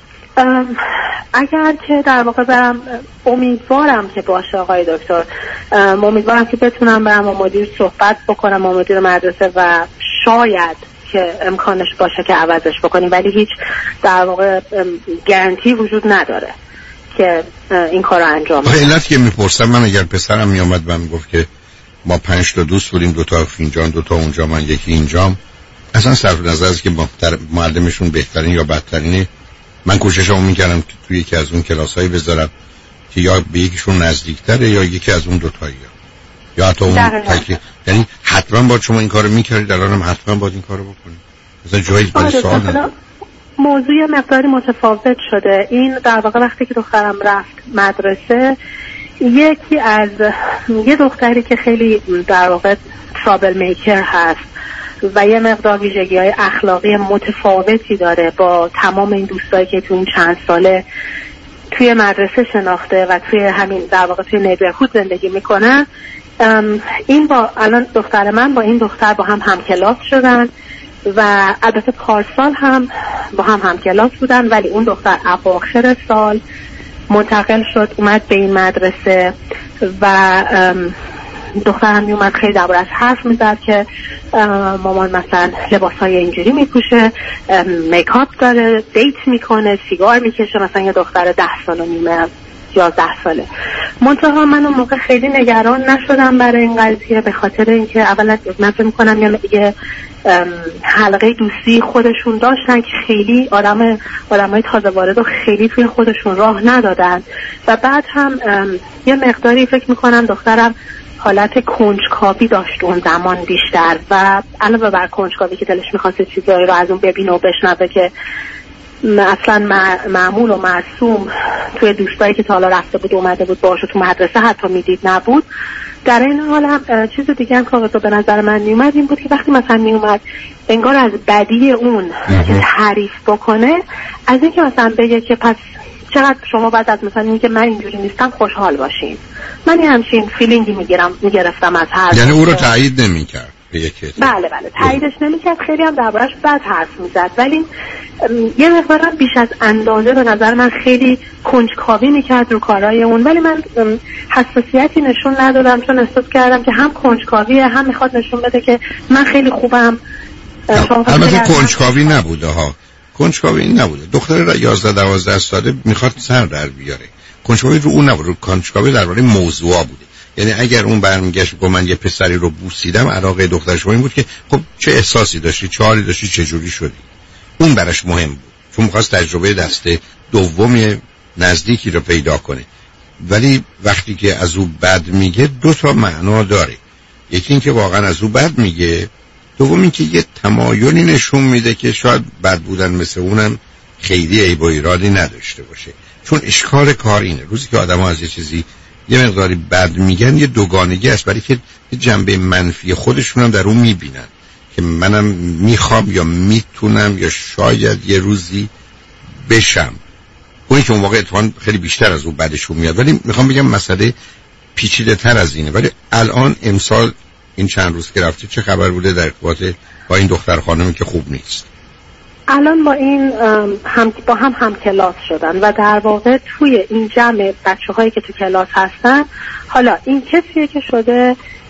اگر که در واقع برم، امیدوارم که باشه آقای دکتر، امیدوارم که بتونم برم با مدیر صحبت بکنم، با مدیر مدرسه، و شاید که امکانش باشه که عوضش بکنیم، ولی هیچ در واقع گارانتی وجود نداره که این کار رو انجام بدم. علت که میپرسم، من اگر پسرم میامد من گفت که ما پنج تا دوست بودیم، دو تا فینجان، دو تا اونجا، من یکی اینجام، اصلا صرف نظر از که معلمشون بهترین یا بدترینه، من کوششمو میکردم که توی یکی از اون کلاسایی بذارم که یا به یکیشون نزدیکتره یا یکی از اون دوتایی، یا حتی اون تکی. یعنی حتما باید شما این کارو میکردید، الانم حتما باید این کارو بکنید. مثلا جایی برای سوال نداره. موضوع مقداری متفاوت شده. این در واقع وقتی که دخترم رفت مدرسه، یکی از یه دختری که خیلی در واقع ترابل میکر هست و یه مقدار ویژگی‌های اخلاقی متفاوتی داره با تمام این دوستایی که تو این چند ساله توی مدرسه شناخته و توی همین در واقع توی نیبرهود زندگی میکنن. این با الان دختر من با این دختر با هم هم کلاس شدن و البته پارسال هم با هم هم کلاس بودن، ولی اون دختر اواخر سال منتقل شد اومد به این مدرسه و دخترم میومد خیلی درباره‌اش حرف میزد که مامان مثلا لباسای اینجوری میپوشه، میکاپ داره، دیت میکنه، سیگار میکشه، مثلا یه دختر ده سال و نیمه یازده ساله. منتها من اون موقع خیلی نگران نشدم برای این قضیه، به خاطر اینکه اولا من فکر میکنم یه حلقه دوستی خودشون داشتن که خیلی آدم آدمای تازه وارد و خیلی توی خودشون راه ندادن، و بعد هم یه مقداری فکر میکنم دخترم حالت کنجکاوی داشت اون زمان بیشتر، و علاوه بر کنجکاوی که دلش می‌خواست چیزایی رو از اون ببینه و بشنوه که اصلا معمول و معصوم توی دوستایی که تا حالا رفته بود اومده بود باشه تو مدرسه حتی میدید نبود. در این حال هم چیز دیگه هم که به نظر من میومد این بود که وقتی مثلا میومد انگار از بدی اون که تعریف بکنه، از اینکه مثلا بگه که پس چقدر شما بعد از مثلا اینکه من اینجوری نیستم خوشحال باشین، من یه همچین فیلینگی میگیرم میگرفتم از هر. یعنی او رو تایید نمیکرد به یکی؟ بله بله تاییدش نمیکرد، خیلی هم دربارش بد حرف میزد، ولی یه مقدار بیش از اندازه به نظر من خیلی کنجکاوی میکرد رو کارهای اون، ولی من حساسیتی نشون ندادم چون احساس کردم که هم کنجکاویه هم میخواد نشون بده که من خیلی خوبم. البته کنجکاوی نبوده ها، کنجکاوی این نبوده. دختر یازده دوازده ساله میخواد سر در بیاره، کنجکاوی رو اون نبوده، کنجکاوی درباره موضوع بوده. یعنی اگر اون برمیگشت گفت من یه پسری رو بوسیدم، علاقه دختر شما این بود که خب چه احساسی داشتی، چه حالی داشتی، چه جوری شدی، اون براش مهم بود چون می‌خواست تجربه دسته دومی نزدیکی رو پیدا کنه. ولی وقتی که از او بد میگه دو تا معنا داره، یکی این که واقعا از او بد میگه، دوم این که یه تمایلی نشون میده که شاید بد بودن مثل اونم خیلی عیب و ایرادی نداشته باشه. چون اشکال کار اینه روزی که آدم‌ها از یه چیزی یه مقداری بد میگن یه دوگانگی است، برای که یه جنبه منفی خودشون هم در اون میبینن که منم میخوام یا میتونم یا شاید یه روزی بشم. اونی که اون واقع اتفاقا خیلی بیشتر از اون بدشون میاد. ولی میخوام بگم مسئله پیچیده تر از اینه. ولی الان امسال این چند روز که رفته چه خبر بوده در ارتباط با این دختر خانمی که خوب نیست؟ الان با این هم با هم هم کلاس شدن و در واقع توی این جمع بچه‌هایی که تو کلاس هستن، حالا این کسیه که شده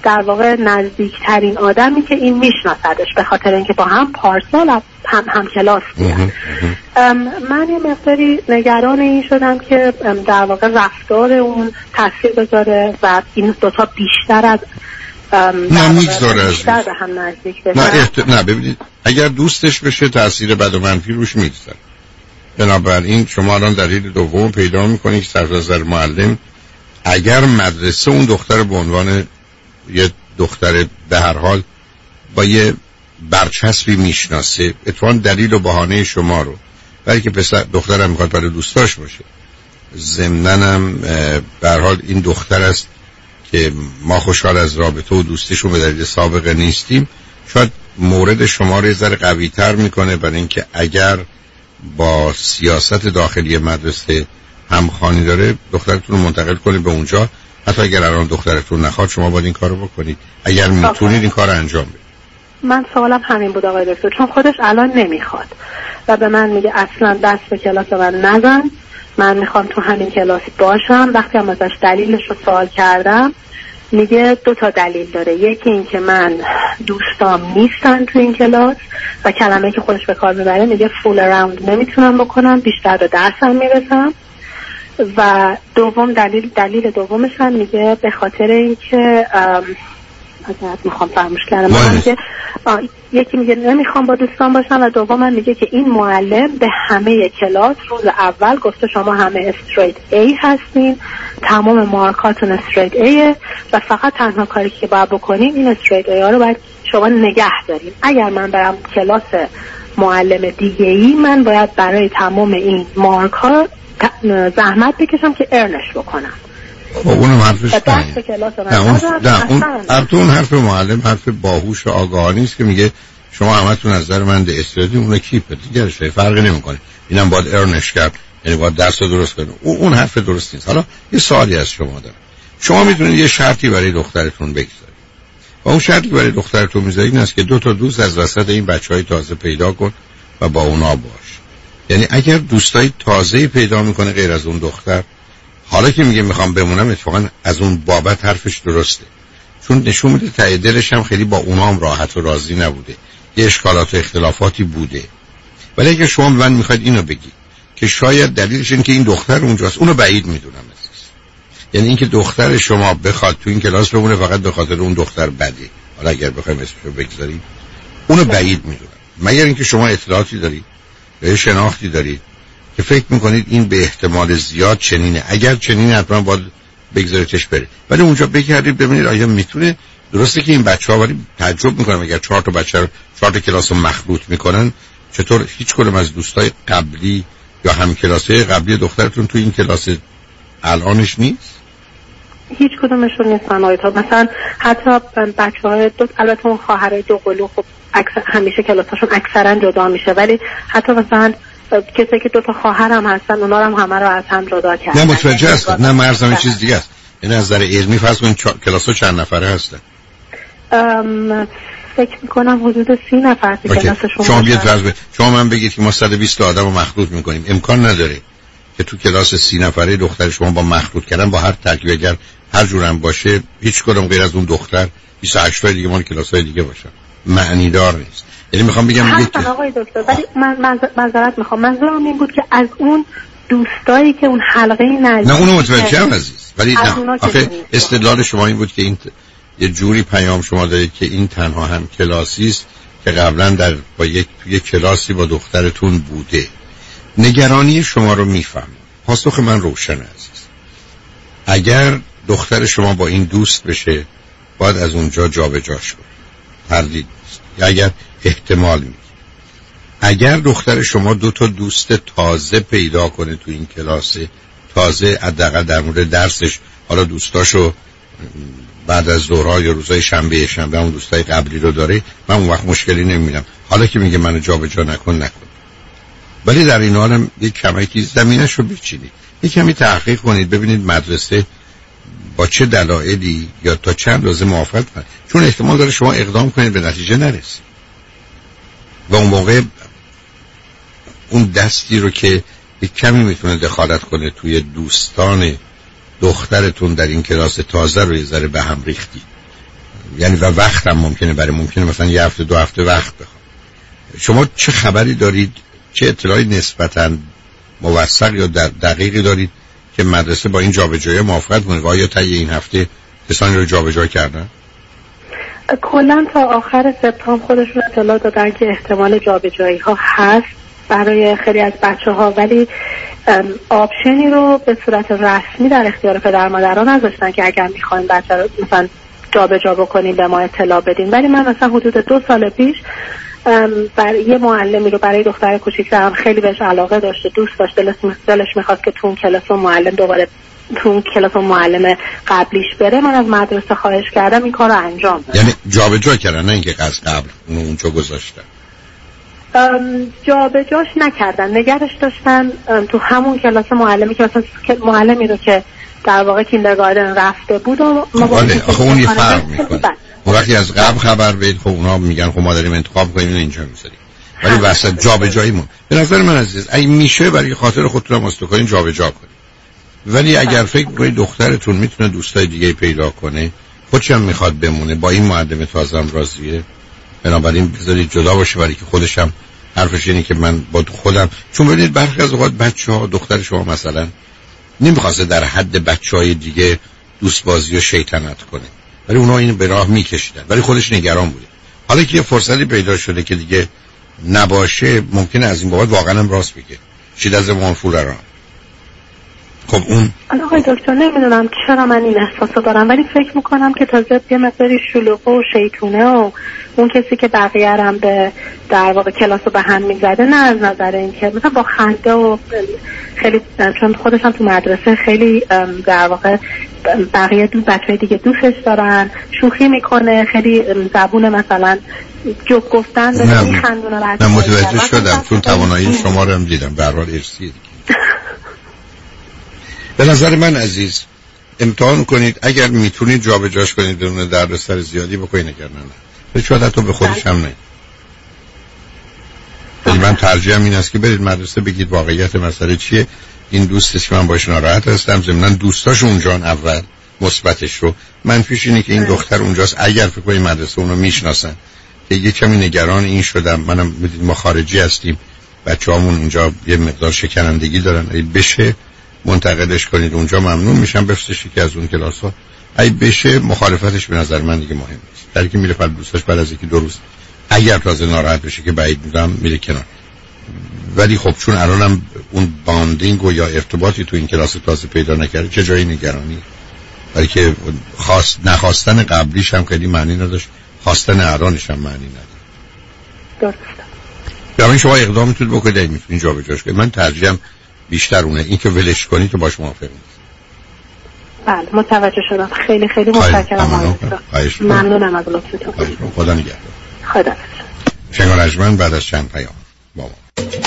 در واقع نزدیکترین آدمی که این میشناسدش، به خاطر اینکه با هم پارسال هم هم کلاس بودن. من یه مقداری نگران این شدم که در واقع رفتار اون تاثیر بذاره و این دوتا بیشتر از نه میگذاره بیشتر به هم نزدیک بشن. نه احت... نه ببینید اگر دوستش بشه تاثیر بد و منفی روش میگذاره. بنابراین شما الان دلیل دوم پیدا میکنید که صرف نظر معلم اگر مدرسه اون دختر به عنوان یه دختر به هر حال با یه برچسبی میشناسه، اتفاقا دلیل و بهانه شما رو برای که پسر دخترم میخواد برای دوستاش باشه، ضمناً هم به هر حال این دختر است که ما خوشحال از رابطه و دوستیشون به دلیل سابقه نیستیم، شاید مورد شما رو یه ذره قوی تر میکنه برای اینکه اگر با سیاست داخلی مدرسه همخوانی داره دخترتون رو منتقل کنید به اونجا. حتی اگر الان دخترتون نخواد شما باید این کارو بکنید اگر میتونید این کار انجام بدید. من سوالم همین بود آقای دکتر، چون خودش الان نمیخواد و به من میگه اصلا دست به کلاس من نزن، من میخوام تو همین کلاس باشم. وقتی هم ازش دلیلش رو سوال کردم میگه دو تا دلیل داره، یکی این که من دوستام نیستن تو این کلاس و کلمه که خودش به کار میبره میگه فول اراوند نمیتونم بکنم، بیشتر به درسم میرسم. و دوم دلیل دلیل دومش هم میگه به خاطر اینکه ازت میخوام فراموش کردم من که یکی میگه نمیخوام با دوستان باشم و دوم میگه که این معلم به همه کلاس روز اول گفته شما همه استریت A هستین، تمام مارکاتون استریت A و فقط تنها کاری که باید بکنین این استریت A ها رو باید شما نگه دارین. اگر من برم کلاس معلم دیگه ای من باید برای تمام این مارک ها زحمت بکشم که ارنش بکنم. خب اونم حرفش نه اون نه اون حرف اون حرف معلم حرف باهوش و آگاهانه است که میگه شما همتون از نظر من استعدادی اون کیپ دیگه شی فرقی نمیکنه، اینم باید ارنش کرد، یعنی باید درس رو درست کنه. اون حرف درست نیست. حالا یه سوالی از شما دارم، شما میتونید یه شرطی برای دخترتون بگذارید و اون شرطی برای دخترتون میذارید این است که دو تا دوست از وسط این بچهای تازه پیدا کن و با اونا باش. یعنی اگر دوستای تازه پیدا میکنه غیر از اون دختر، حالا که میگه میخوام بمونم، اتفاقا از اون بابت حرفش درسته، چون نشون میده ته دلش هم خیلی با اونا هم راحت و راضی نبوده، یه اشکالات و اختلافاتی بوده. ولی اگه شما من میخواید اینو بگی که شاید دلیلش این که این دختر اونجاست، اونو بعید میدونم عزیز. یعنی اینکه دختر شما بخواد تو این کلاس بمونه فقط به خاطر اون دختر بده، حالا اگر بخوایم اسمشو بگذاریم اونو بعید میدونم، مگر اینکه شما اطلاعاتی دارید یا شناختی دارید که فکر میکنید این به احتمال زیاد چنینه. اگر چنینه حتما باید بگذاریدش بره، ولی اونجا بگردید ببینید آیا میتونه. درسته که این بچه‌ها ولی تعجب میکنم اگر چهار تا بچه رو چهار تا کلاس رو مخلوط میکنن، چطور هیچ کدوم از دوستای قبلی یا هم کلاسه قبلی دخترتون تو این کلاس الانش نیست؟ هیچ کدومشون نیستن آقای تا. مثلا حتی بچه‌های دو، البته اون خواهرای دو قلو خب اکثر همیشه کلاساشون اکثرا جدا میشه، ولی حتی مثلا کسی که دو تا خواهرم هستن اونا هم همه رو از هم جدا کردن. نه متوجه هستم، نه مرزم این چیز دیگه است. این از نظر علمی فرض کنید چا... کلاس‌ها چند نفره هستن؟ ام... فکر میکنم حدود سی نفر تو کلاسشون. شما بیاد فرض کنید شما من بگید که ما صد و بیست آدم رو مخلوط میکنیم، امکان نداره که تو کلاس سی نفره دختر شما با مخلوط کردن با هر ترکیب اگر هر جورم باشه هیچ کدوم غیر از اون دختر بیست و هشت تا دیگه مال کلاس‌های دیگه باشن، معنی دار نیست. یعنی میخوام بگم دیگه که آقای دکتر ولی من معذرت میخوام، منظورم این بود که از اون دوستایی که اون حلقه نزدیک نه اونو متوجهم عزیز، ولی نه آخه استدلال شما این بود که این یه جوری پیام شما دارید که این تنها هم کلاسی است که قبلا در با یک یک کلاسی با دخترتون بوده. نگرانی شما رو میفهمم، پاسخ من روشن است. اگر دختر شما با این دوست بشه باید از اونجا جابجاش کنید، تردید نیست. یا اگر احتمال میده اگر دختر شما دو تا دوست تازه پیدا کنه تو این کلاس تازه، حداقل در مورد درسش، حالا دوستاشو بعد از ظهرها یا روزهای شنبه شنبه اون دوستای قبلی رو داره، من اون وقت مشکلی نمیبینم. حالا که میگه منو جابجا نکن نکن، ولی در این حالم یک کمی زمینه‌شو بچینید، یک کمی تحقیق کنید ببینید مدرسه با چه دلایلی یا تا چند روز موافقت کنه، چون احتمال داره شما اقدام کنید به نتیجه نرسید و اون موقع اون دستی رو که یک کمی میتونه دخالت کنه توی دوستان دخترتون در این کلاس تازه رو یه ذره به هم ریختی. یعنی و وقتم ممکنه برای ممکنه مثلا یه هفته دو هفته وقت بخوام. شما چه خبری دارید، چه اطلاعی نسبتاً موثق یا دقیقی دارید که مدرسه با این جابجایی موافقت کنه؟ آیا تا این هفته کسانی رو جابجا کردن؟ کلا تا آخر سپتامبر خودشون اطلاع دادن که احتمال جابجایی ها هست برای خیلی از بچه ها، ولی آپشنی رو به صورت رسمی در اختیار پدر مادران نذاشتن که اگر میخواین بچه رو مثلا جابجا بکنین به ما اطلاع بدین. ولی من مثلا حدود دو سال پیش برای یه معلمی رو برای دختر کوچیک‌ترم خیلی بهش علاقه داشته، دوست داشت، دلش میخواست که تو اون کلاس معلم دوباره تو اون کلاس معلم قبلیش بره. من از مدرسه خواهش کردم این کار رو انجام بده. یعنی جابجا کردن، نه اینکه از قبل اون اونجا گذاشتن؟ جابجاش نکردن، نگرش داشتن تو همون کلاس معلمی که مثلا معلمی رو که در واقع کیندرگاردن رفته بود و ما با آخه اون یه فرق میکنه. وقتی از قبل خبر بدید خب اونا میگن خب ما داریم انتخاب کنیم اینو اینجا میذاریم، ولی وسط جابجاییمون به نظر من عزیز اگه میشه برای خاطر خودتون هم استکارین جابجا کنید. ولی اگر فکر کنید دخترتون میتونه دوستای دیگه پیدا کنه، خودش هم میخواد بمونه، با این معلم تازم راضیه، بنابراین بذارید جدا باشه، برای که خودش هم حرفش اینه که من با خودم، چون ببینید برخی از اوقات بچه‌ها دختر شما مثلا نمیخواسته در حد بچهای دیگه دوست بازی و شیطنت کنه، ولی اونا اینو به راه میکشیدن، ولی خودش نگران بوده. حالا که یه فرصتی پیدا شده که دیگه نباشه، ممکنه از این بابت واقعا هم راست بگه. شید از وان فولران. خب اون آقای دکتر نمیدونم چرا من این احساسو دارم، ولی فکر میکنم که تازه یه مقداری شلوغ و شیطونه و اون کسی که بقیه هم به در واقع کلاسو به هم میزده، نه از نظر این که مثلا با خنده و خیلی، چون خودش هم تو مدرسه خیلی در واقع بقیه دو بچهای دیگه دوستش دارن، شوخی میکنه، خیلی زبون مثلا جوک گفتن داره، میخندونه. نه متوجه شدم، چون توانایی شما رو هم دیدم، به هر حال ارثیه. به نظر من عزیز امتحان کنید، اگر میتونید جابجاش کنید بدون دردسر زیادی بکنید، اگر نه نه شاید حتی به خودش هم نه. ولی من ترجیحم این است که برید مدرسه بگید واقعیت مسئله چیه، این دوستش که من باش ناراحت هستم، ضمن دوستاش اونجان اول مثبتش رو، منفیش اینه که این دختر اونجاست. اگر فکر کنید مدرسه اونو میشناسن که یه کمی نگران این شدم، منم میدونید ما خارجی هستیم، بچه‌هامون اینجا یه مقدار شکنندگی دارن، اگه بشه منتقلش کنید اونجا ممنون میشم، بفرستش که از اون کلاس ها ای بشه. مخالفتش به نظر من دیگه مهم نیست، در که میره پر دوستاش بعد از یکی دو روز اگر تازه ناراحت بشه که بعید میدونم میره کنار. ولی خب چون الانم اون باندینگ و یا ارتباطی تو این کلاس تازه پیدا نکرده، چه جایی نگرانی؟ برای که خواست نخواستن قبلیش هم خیلی معنی نداشت، خواستن الانش هم معنی نداره. درسته. یعنی شما اقدام میتونید بکنید، این میتونید جابجاش کنید. من ترجیحم بیشتر اونه، این که ولش کنی تو باش موافق نیست. بله متوجه شدم، خیلی خیلی متشکرم. ممنونم از لطفتون. خدا نگهدار. خدا شنگان اجمن بعد از چند پیام با ما.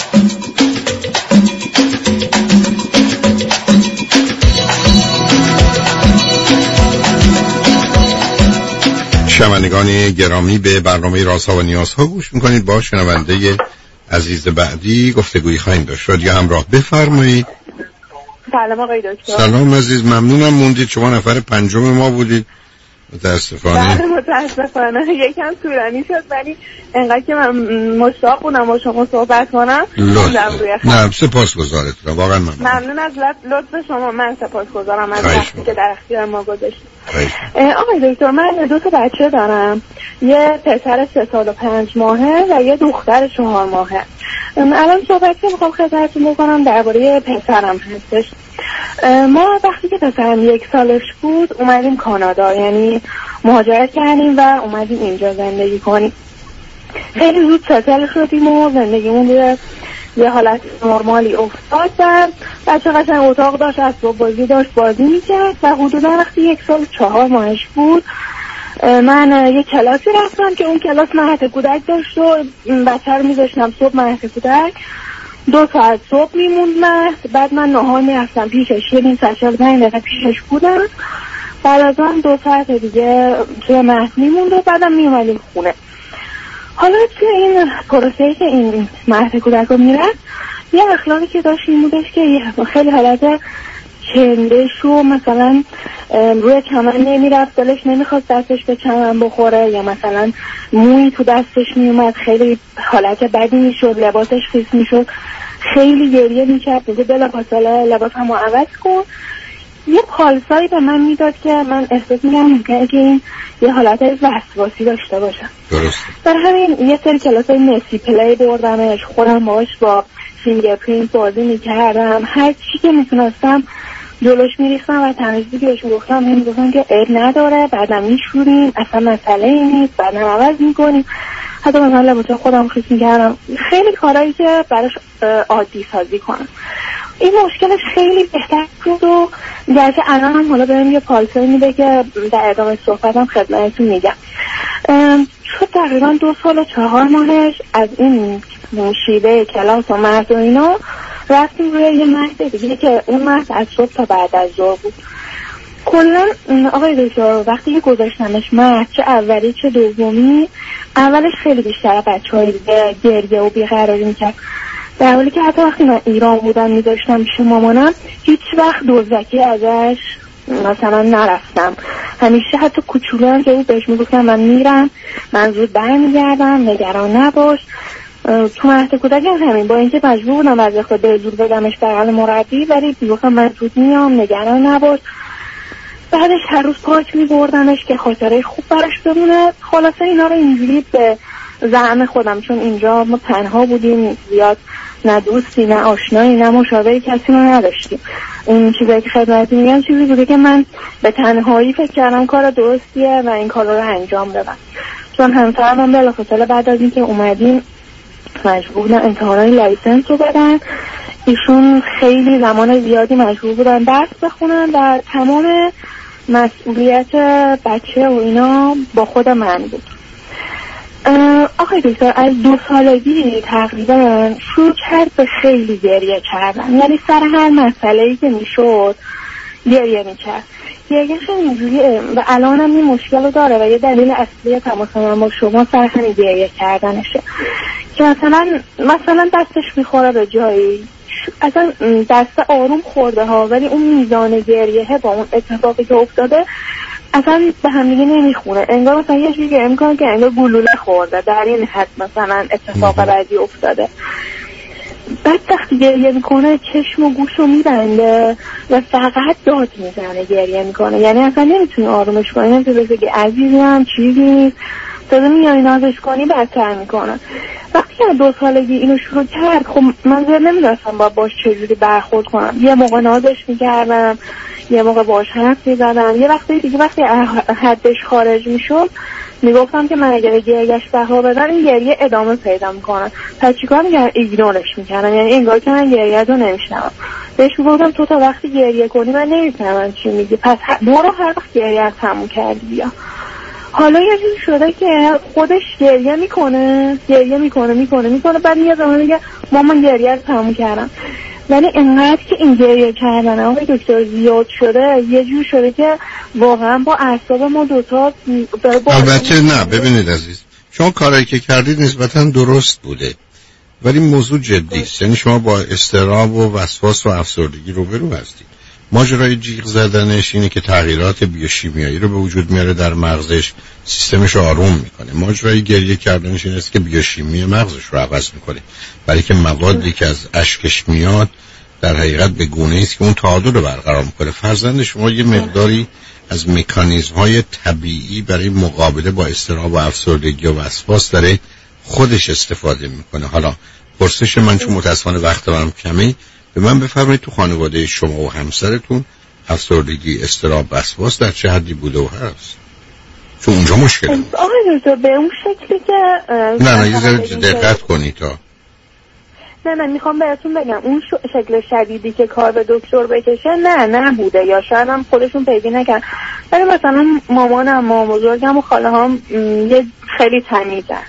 شنوندگان گرامی به برنامه رازها و نیازها گوش میکنید. با شنونده عزیز بعدی گفتگویی خواهیم داشت. رادیو همراه، بفرمایید. سلام آقای دکتر. سلام عزیز، ممنونم موندید، شما نفر پنجم ما بودید. متاسفانه بله متاسفانه یکم طولانی شد، ولی انقدر که من مشتاق بودم با شما صحبت کنم. نه سپاسگزارتونم، واقعا ممنون. ممنون از لطف شما، من سپاسگزارم از وقتی که در اختیار ما گذاشتید. آقای دکتر من دو تا بچه دارم، یه پسر سه سال و پنج ماهه و یه دختر چهار ماهه. الان صحبتی میخوام خدمتتون بکنم درباره پسرم هستش. ما وقتی که پسرم یک سالش بود اومدیم کانادا، یعنی مهاجرت کردیم و اومدیم اینجا زندگی کنیم. خیلی زود ستل شدیم و زندگیمون به یه حالت نرمالی افتاد و بچه قشنگ اتاق داشت، اسباب بازی داشت، بازی میکرد و حدودا وقتی یک سال چهار ماهش بود من یه کلاسی رفتم که اون کلاس مهد کودک داشت و بچه رو میذاشتم صبح مهد کودک، دو ساعت صبح میموند مهد، بعد من نهار میرفتم پیشش، یه نیم ساعت چهل پنج دقیقه پیشش بودم، بعد از آن دو ساعت دیگه توی مهد میموند و بعدم میومدیم خونه. حالا توی این پروسه‌ای که این مهد کودک رو میرفت، یه اخلاقی که داشت این بودش که خیلی حالت چندش و مثلا روی چمن نمیرفت، دلش نمیخواست دستش به چمن بخوره، یا مثلا موی تو دستش میومد خیلی حالت بدی میشد، لباسش خیس میشد، خیلی گریه میکرد، میگه بلافاصله لباس همو عوض کن. یه پالسایی به من میداد که من احساس میکنم ممکنه که این یه حالت وسواسی داشته باشه. درست. در همین یه سری کلاس های مسی پلی بردمش، خودم باش با فینگرپرینت بازی میکردم، هر چی که میتونستم جلوش میریختم و تنظیمی بهش میگفتم، هم میگفتم که عیب نداره، بعدم میشوریم، اصلا مسئله ای نیست، بعدم عوض میکنیم. حتی مثلا لباسای خودم خیس میکردم، خیلی کارهایی که براش عادی سازی کنم. این مشکلش خیلی بهتر شد و گرچه الان هم حالا بهم یه پالسایی میده که در ادامه صحبتم خدمتتون میگم. شد تقریبا دو سال و چهار ماهش از این شیوه کلاس و مهد و اینا رفتیم روی یه مهد دیگه که اون مهد از صبح تا بعد از ظهر بود. کلا آقای دکتر وقتی که گذاشتنش مهد، چه اولی چه دومی، اولش خیلی بیشتر بچه های دیگه گریه و بیقراری میکرد، در حالی که حتی وقتی من ایران بودم میذاشتم پیش مامانم هیچ وقت دزدکی ازش مثلا نرفتم. همیشه حتی کوچولو هم که بود بهش میگفتم من میرم، من زود برمیگردم، نگران نباش. تو مهد کودک هم همین، با اینکه مجبور بودم از خود به زور بدمش بغل مربی، ولی میگفتم من زود میام، نگران نباش. بعدش هر روز پاک میبردمش که خاطره خوب براش بمونه. خلاصه اینا رو اینجوری به زعم خودم، چون اینجا ما تنها بودیم، زیاد نه دوستی نه آشنایی نه مشاوره کسی رو نداشتیم. این چیزایی که خدمتی میگم چیزی بوده که من به تنهایی فکر کردم کار درستیه و این کار رو انجام دادم. چون همسرم هم بلافاصله بعد از اینکه اومدیم مجبور بودن امتحانای لایسنس رو بدن. ایشون خیلی زمان زیادی مجبور بودن درس بخونن و تمام مسئولیت بچه و اینا با خود من بود. آقای دکتر از دو سالگی تقریبا شروع کرد به خیلی گریه کردن، یعنی سر هر مسئله‌ای که میشد گریه میکرد. گریهش اینجوریه و الان هم این مشکل رو داره و یه دلیل اصلی تماس من با شما سر همین گریه کردنشه که مثلا مثلا دستش میخوره به جایی، اصلا دست آروم خورده ها، ولی اون میزان گریه با اون اتفاقی که افتاده اصلا به هم دیگه نمیخونه. انگار مثلا یه جوری امکان که انگار گلوله خورده، در این حد مثلا اتفاق بعدی افتاده. بعد وقتی گریه میکنه چشم و گوش رو میبنده و فقط داد میزنه، گریه میکنه، یعنی اصلا نمیتونی آرومش کنی، نمیتونی بگی عزیزم چیزی نیست، تازه میای نازش کنی بدتر میکنه. وقتی که دو سالگی اینو شروع کرد، خب من زیر نمیدونستم با باش چجوری برخورد کنم. یه موقع نازش میکردم، یه موقع باش حرف میزدم، یه وقتی دیگه وقتی حدش خارج میشد میگفتم که من اگر گریهش بها بدم این گریه ادامه پیدا میکنه، پس چیکار میکردم؟ ایگنورش میکردم، یعنی انگار که من گریه رو نمیشنم. بهش میگفتم تو تا وقتی گریه کنی من نمیفهمم چی میگی، پس برو هر وقت گریه رو تموم کردی بیا. حالا یه چیزی شده که خودش گریه میکنه گریه میکنه میکنه میکنه بعد میاد اون میگه مامان گریه رو تموم کردم. ولی انقدر که این گریه کردن آقای دکتر زیاد شده، یه جور شده که واقعا با اعصاب ما دوتا داره. البته نه، ببینید عزیز، شما کارایی که کردید نسبتا درست بوده، ولی موضوع جدی است. یعنی شما با اضطراب و وسواس و افسردگی روبرو هستید. ماجرای جیغ زدنش اینه که تغییرات بیوشیمیایی رو به وجود میاره در مغزش، سیستمش رو آروم میکنه. ماجرای گریه کردنش این است که بیوشیمی مغزش رو عوض میکنه، برای که موادی که از اشکش میاد در حقیقت به گونه‌ای است که اون تعادل رو برقرار میکنه. فرزند شما یه مقداری از مکانیزم‌های طبیعی برای مقابله با اضطراب و افسردگی و وسواس داره خودش استفاده میکنه. حالا پرسش من چون متأسفانه وقت من کمه، به من بفرمایید تو خانواده شما و همسرتون افسردگی، اضطراب، وسواس در چه حدی بوده و هست؟ چون اونجا مشکل هست. آقای دکتر به اون شکلی که نه نه یه ذره دقت کنید تا نه نه میخوام بهتون بگم اون شکل شدیدی که کار به دکتر بکشه نه نه بوده، یا شاید هم خودشون پیدا نکردن. ولی مثلا مامانم، مامان بزرگم و خاله هم یه خیلی تمیزن.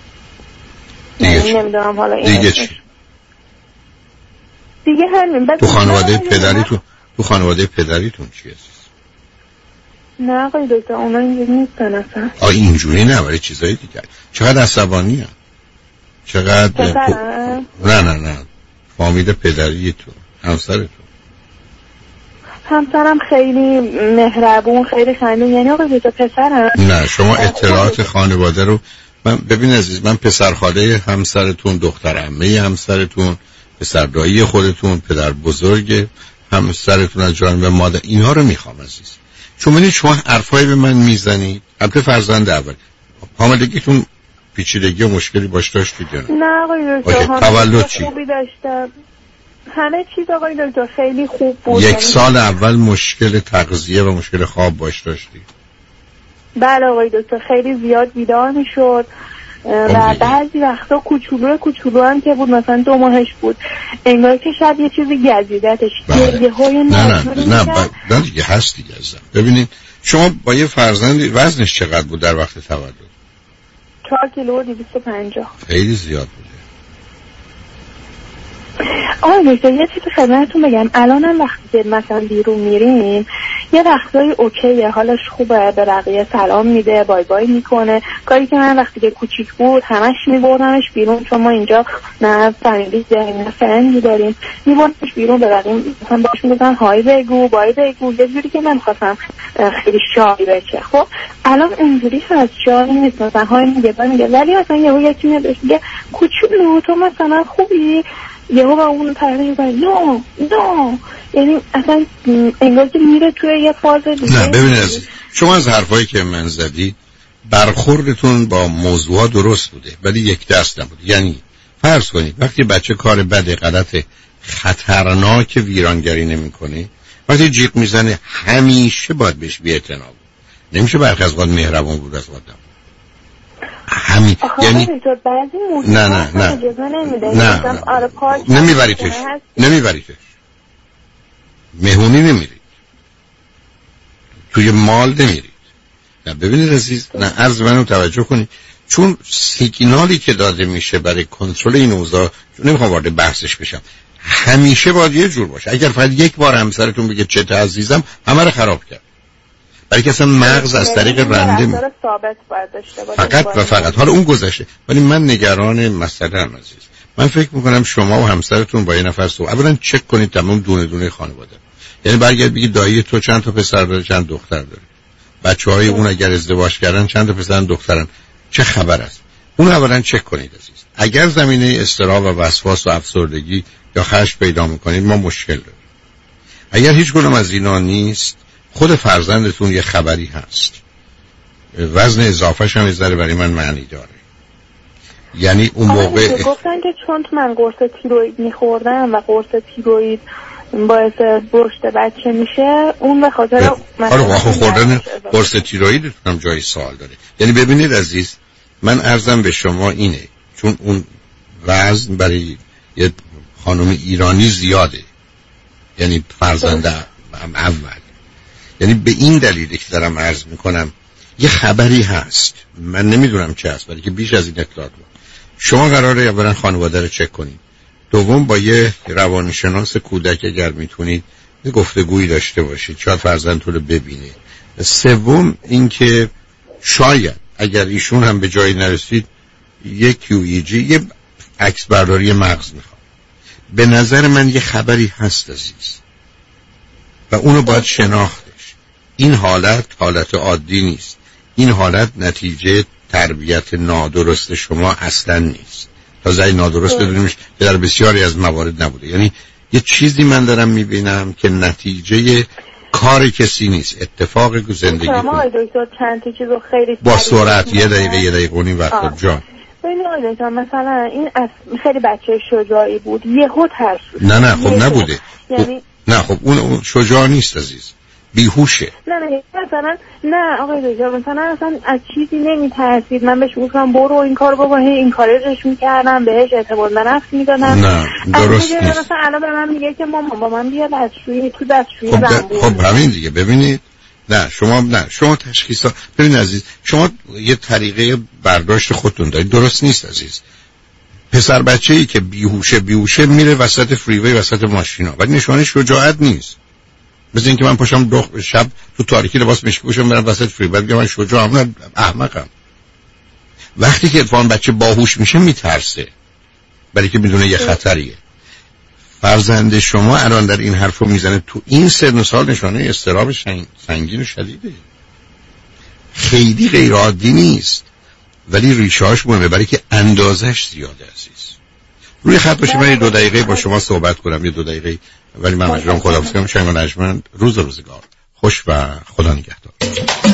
نمیدونم حالا این دیگه چی؟ دیگه همین. تو خانواده پدریتون تو خانواده پدریتون چی هست؟ نه آقای دکتر اونا اینجوری نیستن اصلا. آ اینجوری نه، ولی چیزایی دیگه. چقدر عصبانی هم؟ چقدر پ... نه نه نه فامیل پدریتون، همسرتون؟ همسرم خیلی مهربون، خیلی خندون. یعنی آقای دکتر پسرم نه شما اطلاعات خانواده رو من ببین عزیز، من پسر خاله همسرتون، دختر عمه همسرتون، پسر دایی خودتون، پدر بزرگ همسرتون از جانب مادر، اینها رو میخوام عزیز. چون من شما حرفایی به من میزنید. البته فرزند اول حاملگیتون پیچیدگی و مشکلی باش داشتید یا نه؟ نه آقای دکتر، تولد چی؟ خوبی داشتم، همه چیز آقای دکتر خیلی خوب بود. یک سال اول مشکل تغذیه و مشکل خواب باش داشتید؟ بله آقای دکتر، خیلی زیاد بیدار میشد و بعضی وقتا کوچولو کوچولو هم که بود، مثلا دو ماهش بود، انگار که شاید یه چیزی گزیدتش. گریه های نه نه نه نه, نه دیگه هست دیگه ازم. ببینید شما با یه فرزندی وزنش چقدر بود در وقت تولد؟ چهار کیلو و دویست و پنجاه. خیلی زیاد بوده. آقای دکتر یه چیزی خدمتتون بگم، الان هم وقتی که مثلا بیرون میریم یه وقتایی اوکیه، حالش خوبه، به بقیه سلام میده، بای بای میکنه، کاری که من وقتی که کوچیک بود همش میبردمش بیرون، چون ما اینجا نه فامیلی داریم نه فرندی داریم، میبردمش بیرون به بقیه مثلا باش میگفتن های بگو بای بگو، یه جوری که من خواستم خیلی شایی بشه. خب الان اونجوری از شایی نیست، مثلا های میگه میگه ولی مثلا یهو یکی میاد میگه کوچولو تو مثلا خوبی، یهو با اون طرف میگه نو نو، یعنی اصلا انگار که میره توی یه فاز دیگه. نه ببینید عزیز، شما از حرفایی که من زدید برخوردتون با موضوع درست بوده ولی یک دست نبود. یعنی فرض کنید وقتی بچه کار بد غلط خطرناک ویرانگری نمیکنه، وقتی جیغ میزنه همیشه باید بهش بی‌اعتنا بود. نمیشه برخی از وقت مهربان بود از وقت همین. یعنی نه نه نه نه نمیبریتش نمیبریتش مهمونی نمیرید، توی مال نمیرید. نه ببینید عزیز، نه عرض منو توجه کنید، چون سیگنالی که داده میشه برای کنترل این اوضاع، نمیخوام وارد بحثش بشم، همیشه باید یه جور باشه. اگر فقط یک بار همسرتون بگه چه عزیزم، همه رو خراب کرد. برای که اصلا مغز از طریق رنده می... فقط و فقط حالا اون گذشته. ولی من نگران مسئله هم عزیز، من فکر میکنم شما و همسرتون با یه نفر صحبت اولا چک کنید تمام دونه دونه خانواده، یعنی برگرد بگید دایی تو چند تا پسر داره چند دختر داره، بچه‌های اون اگر ازدواج کردن چند تا پسر دخترن، چه خبر است. اون اولا چک کنید عزیز. اگر زمینه اضطراب و وسواس و افسردگی یا خشم پیدا میکنید ما مشکل داریم. اگر هیچ کدوم از اینا نیست، خود فرزندتون یه خبری هست، وزن اضافهش هم ازاره برای من معنی داره. یعنی اون موقع گفتن که چون من قرص تیروئید میخوردم و قرص تیروئید باعث رشد بچه میشه، اون به خاطر آره واخه خوردن قرص تیروئید هم جای سوال داره. یعنی ببینید عزیز، من عرضم به شما اینه، چون اون وزن برای یه خانم ایرانی زیاده، یعنی فرزنده اول، یعنی به این دلیل که دارم عرض میکنم یه خبری هست، من نمیدونم چه هست، ولی که بیش از این اطلاعات بود. شما قراره اولا خانواده رو چک کنید، دوم با یه روانشناس کودک اگر میتونید یه گفتگویی داشته باشید، شاید فرزندتون رو ببینه. سوم اینکه شاید اگر ایشون هم به جایی نرسید یک کیو ای جی، یه عکس برداری مغز میخواد. به نظر من یه خبری هست عزیز و اونو باید شناختش. این حالت حالت عادی نیست، این حالت نتیجه تربیت نادرست شما اصلا نیست. تازه این نادرست بدونیمش که در بسیاری از موارد نبوده. یعنی یه چیزی من دارم میبینم که نتیجه کار کسی نیست، اتفاق زندگی کنه با سرعت یه دقیقه یه دقیقه اونی وقت جان. ببین آقای دکتر مثلا این خیلی بچه شجاعی بود، یهو ترسید. نه نه خب نبوده. یعنی نه خب اون شجاع نیست عزیز، بیهوشه. نه نه مثلا نه آقای دکتر مثلا اصلا از چیزی نمیترسید، من بهش گفتم برو این کارو بکن، این کارش میکردم، بهش اعتماد به نفس میدادم. نه درست نیست. مثلا الان به من میگه که مامان با من بیا دستشویی، تو دستشویی خب, د... خب همین دیگه. ببینید نه شما نه شما تشخیصا ببین عزیز، شما یه طریقه برداشت خودتون دارید، درست نیست عزیز. پسر بچه‌ای که بیهوشه بیهوشه میره وسط فریوی وسط ماشینا، ولی نشانه شجاعت نیست. مثل اینکه من پاشم دو شب تو تاریکی لباس مشکی پوشم برم وسط فریوی بگم من شجاعم، نه احمقم. وقتی که اتفاقا بچه باهوش میشه میترسه، برای که میدونه یه خطریه. فرزند شما الان در این حرفو میزنه تو این سن و سال نشانه اضطراب سنگین و شدیده، خیلی غیر عادی نیست ولی ریشه‌اش مهمه برای که اندازش زیاده عزیز. روی خط باشید من دو دقیقه با شما صحبت کنم، یه دو دقیقه، ولی من مجبورم خداحافظی کنم. شنگ و نجمن روز روزگار خوش و خدا نگهدار.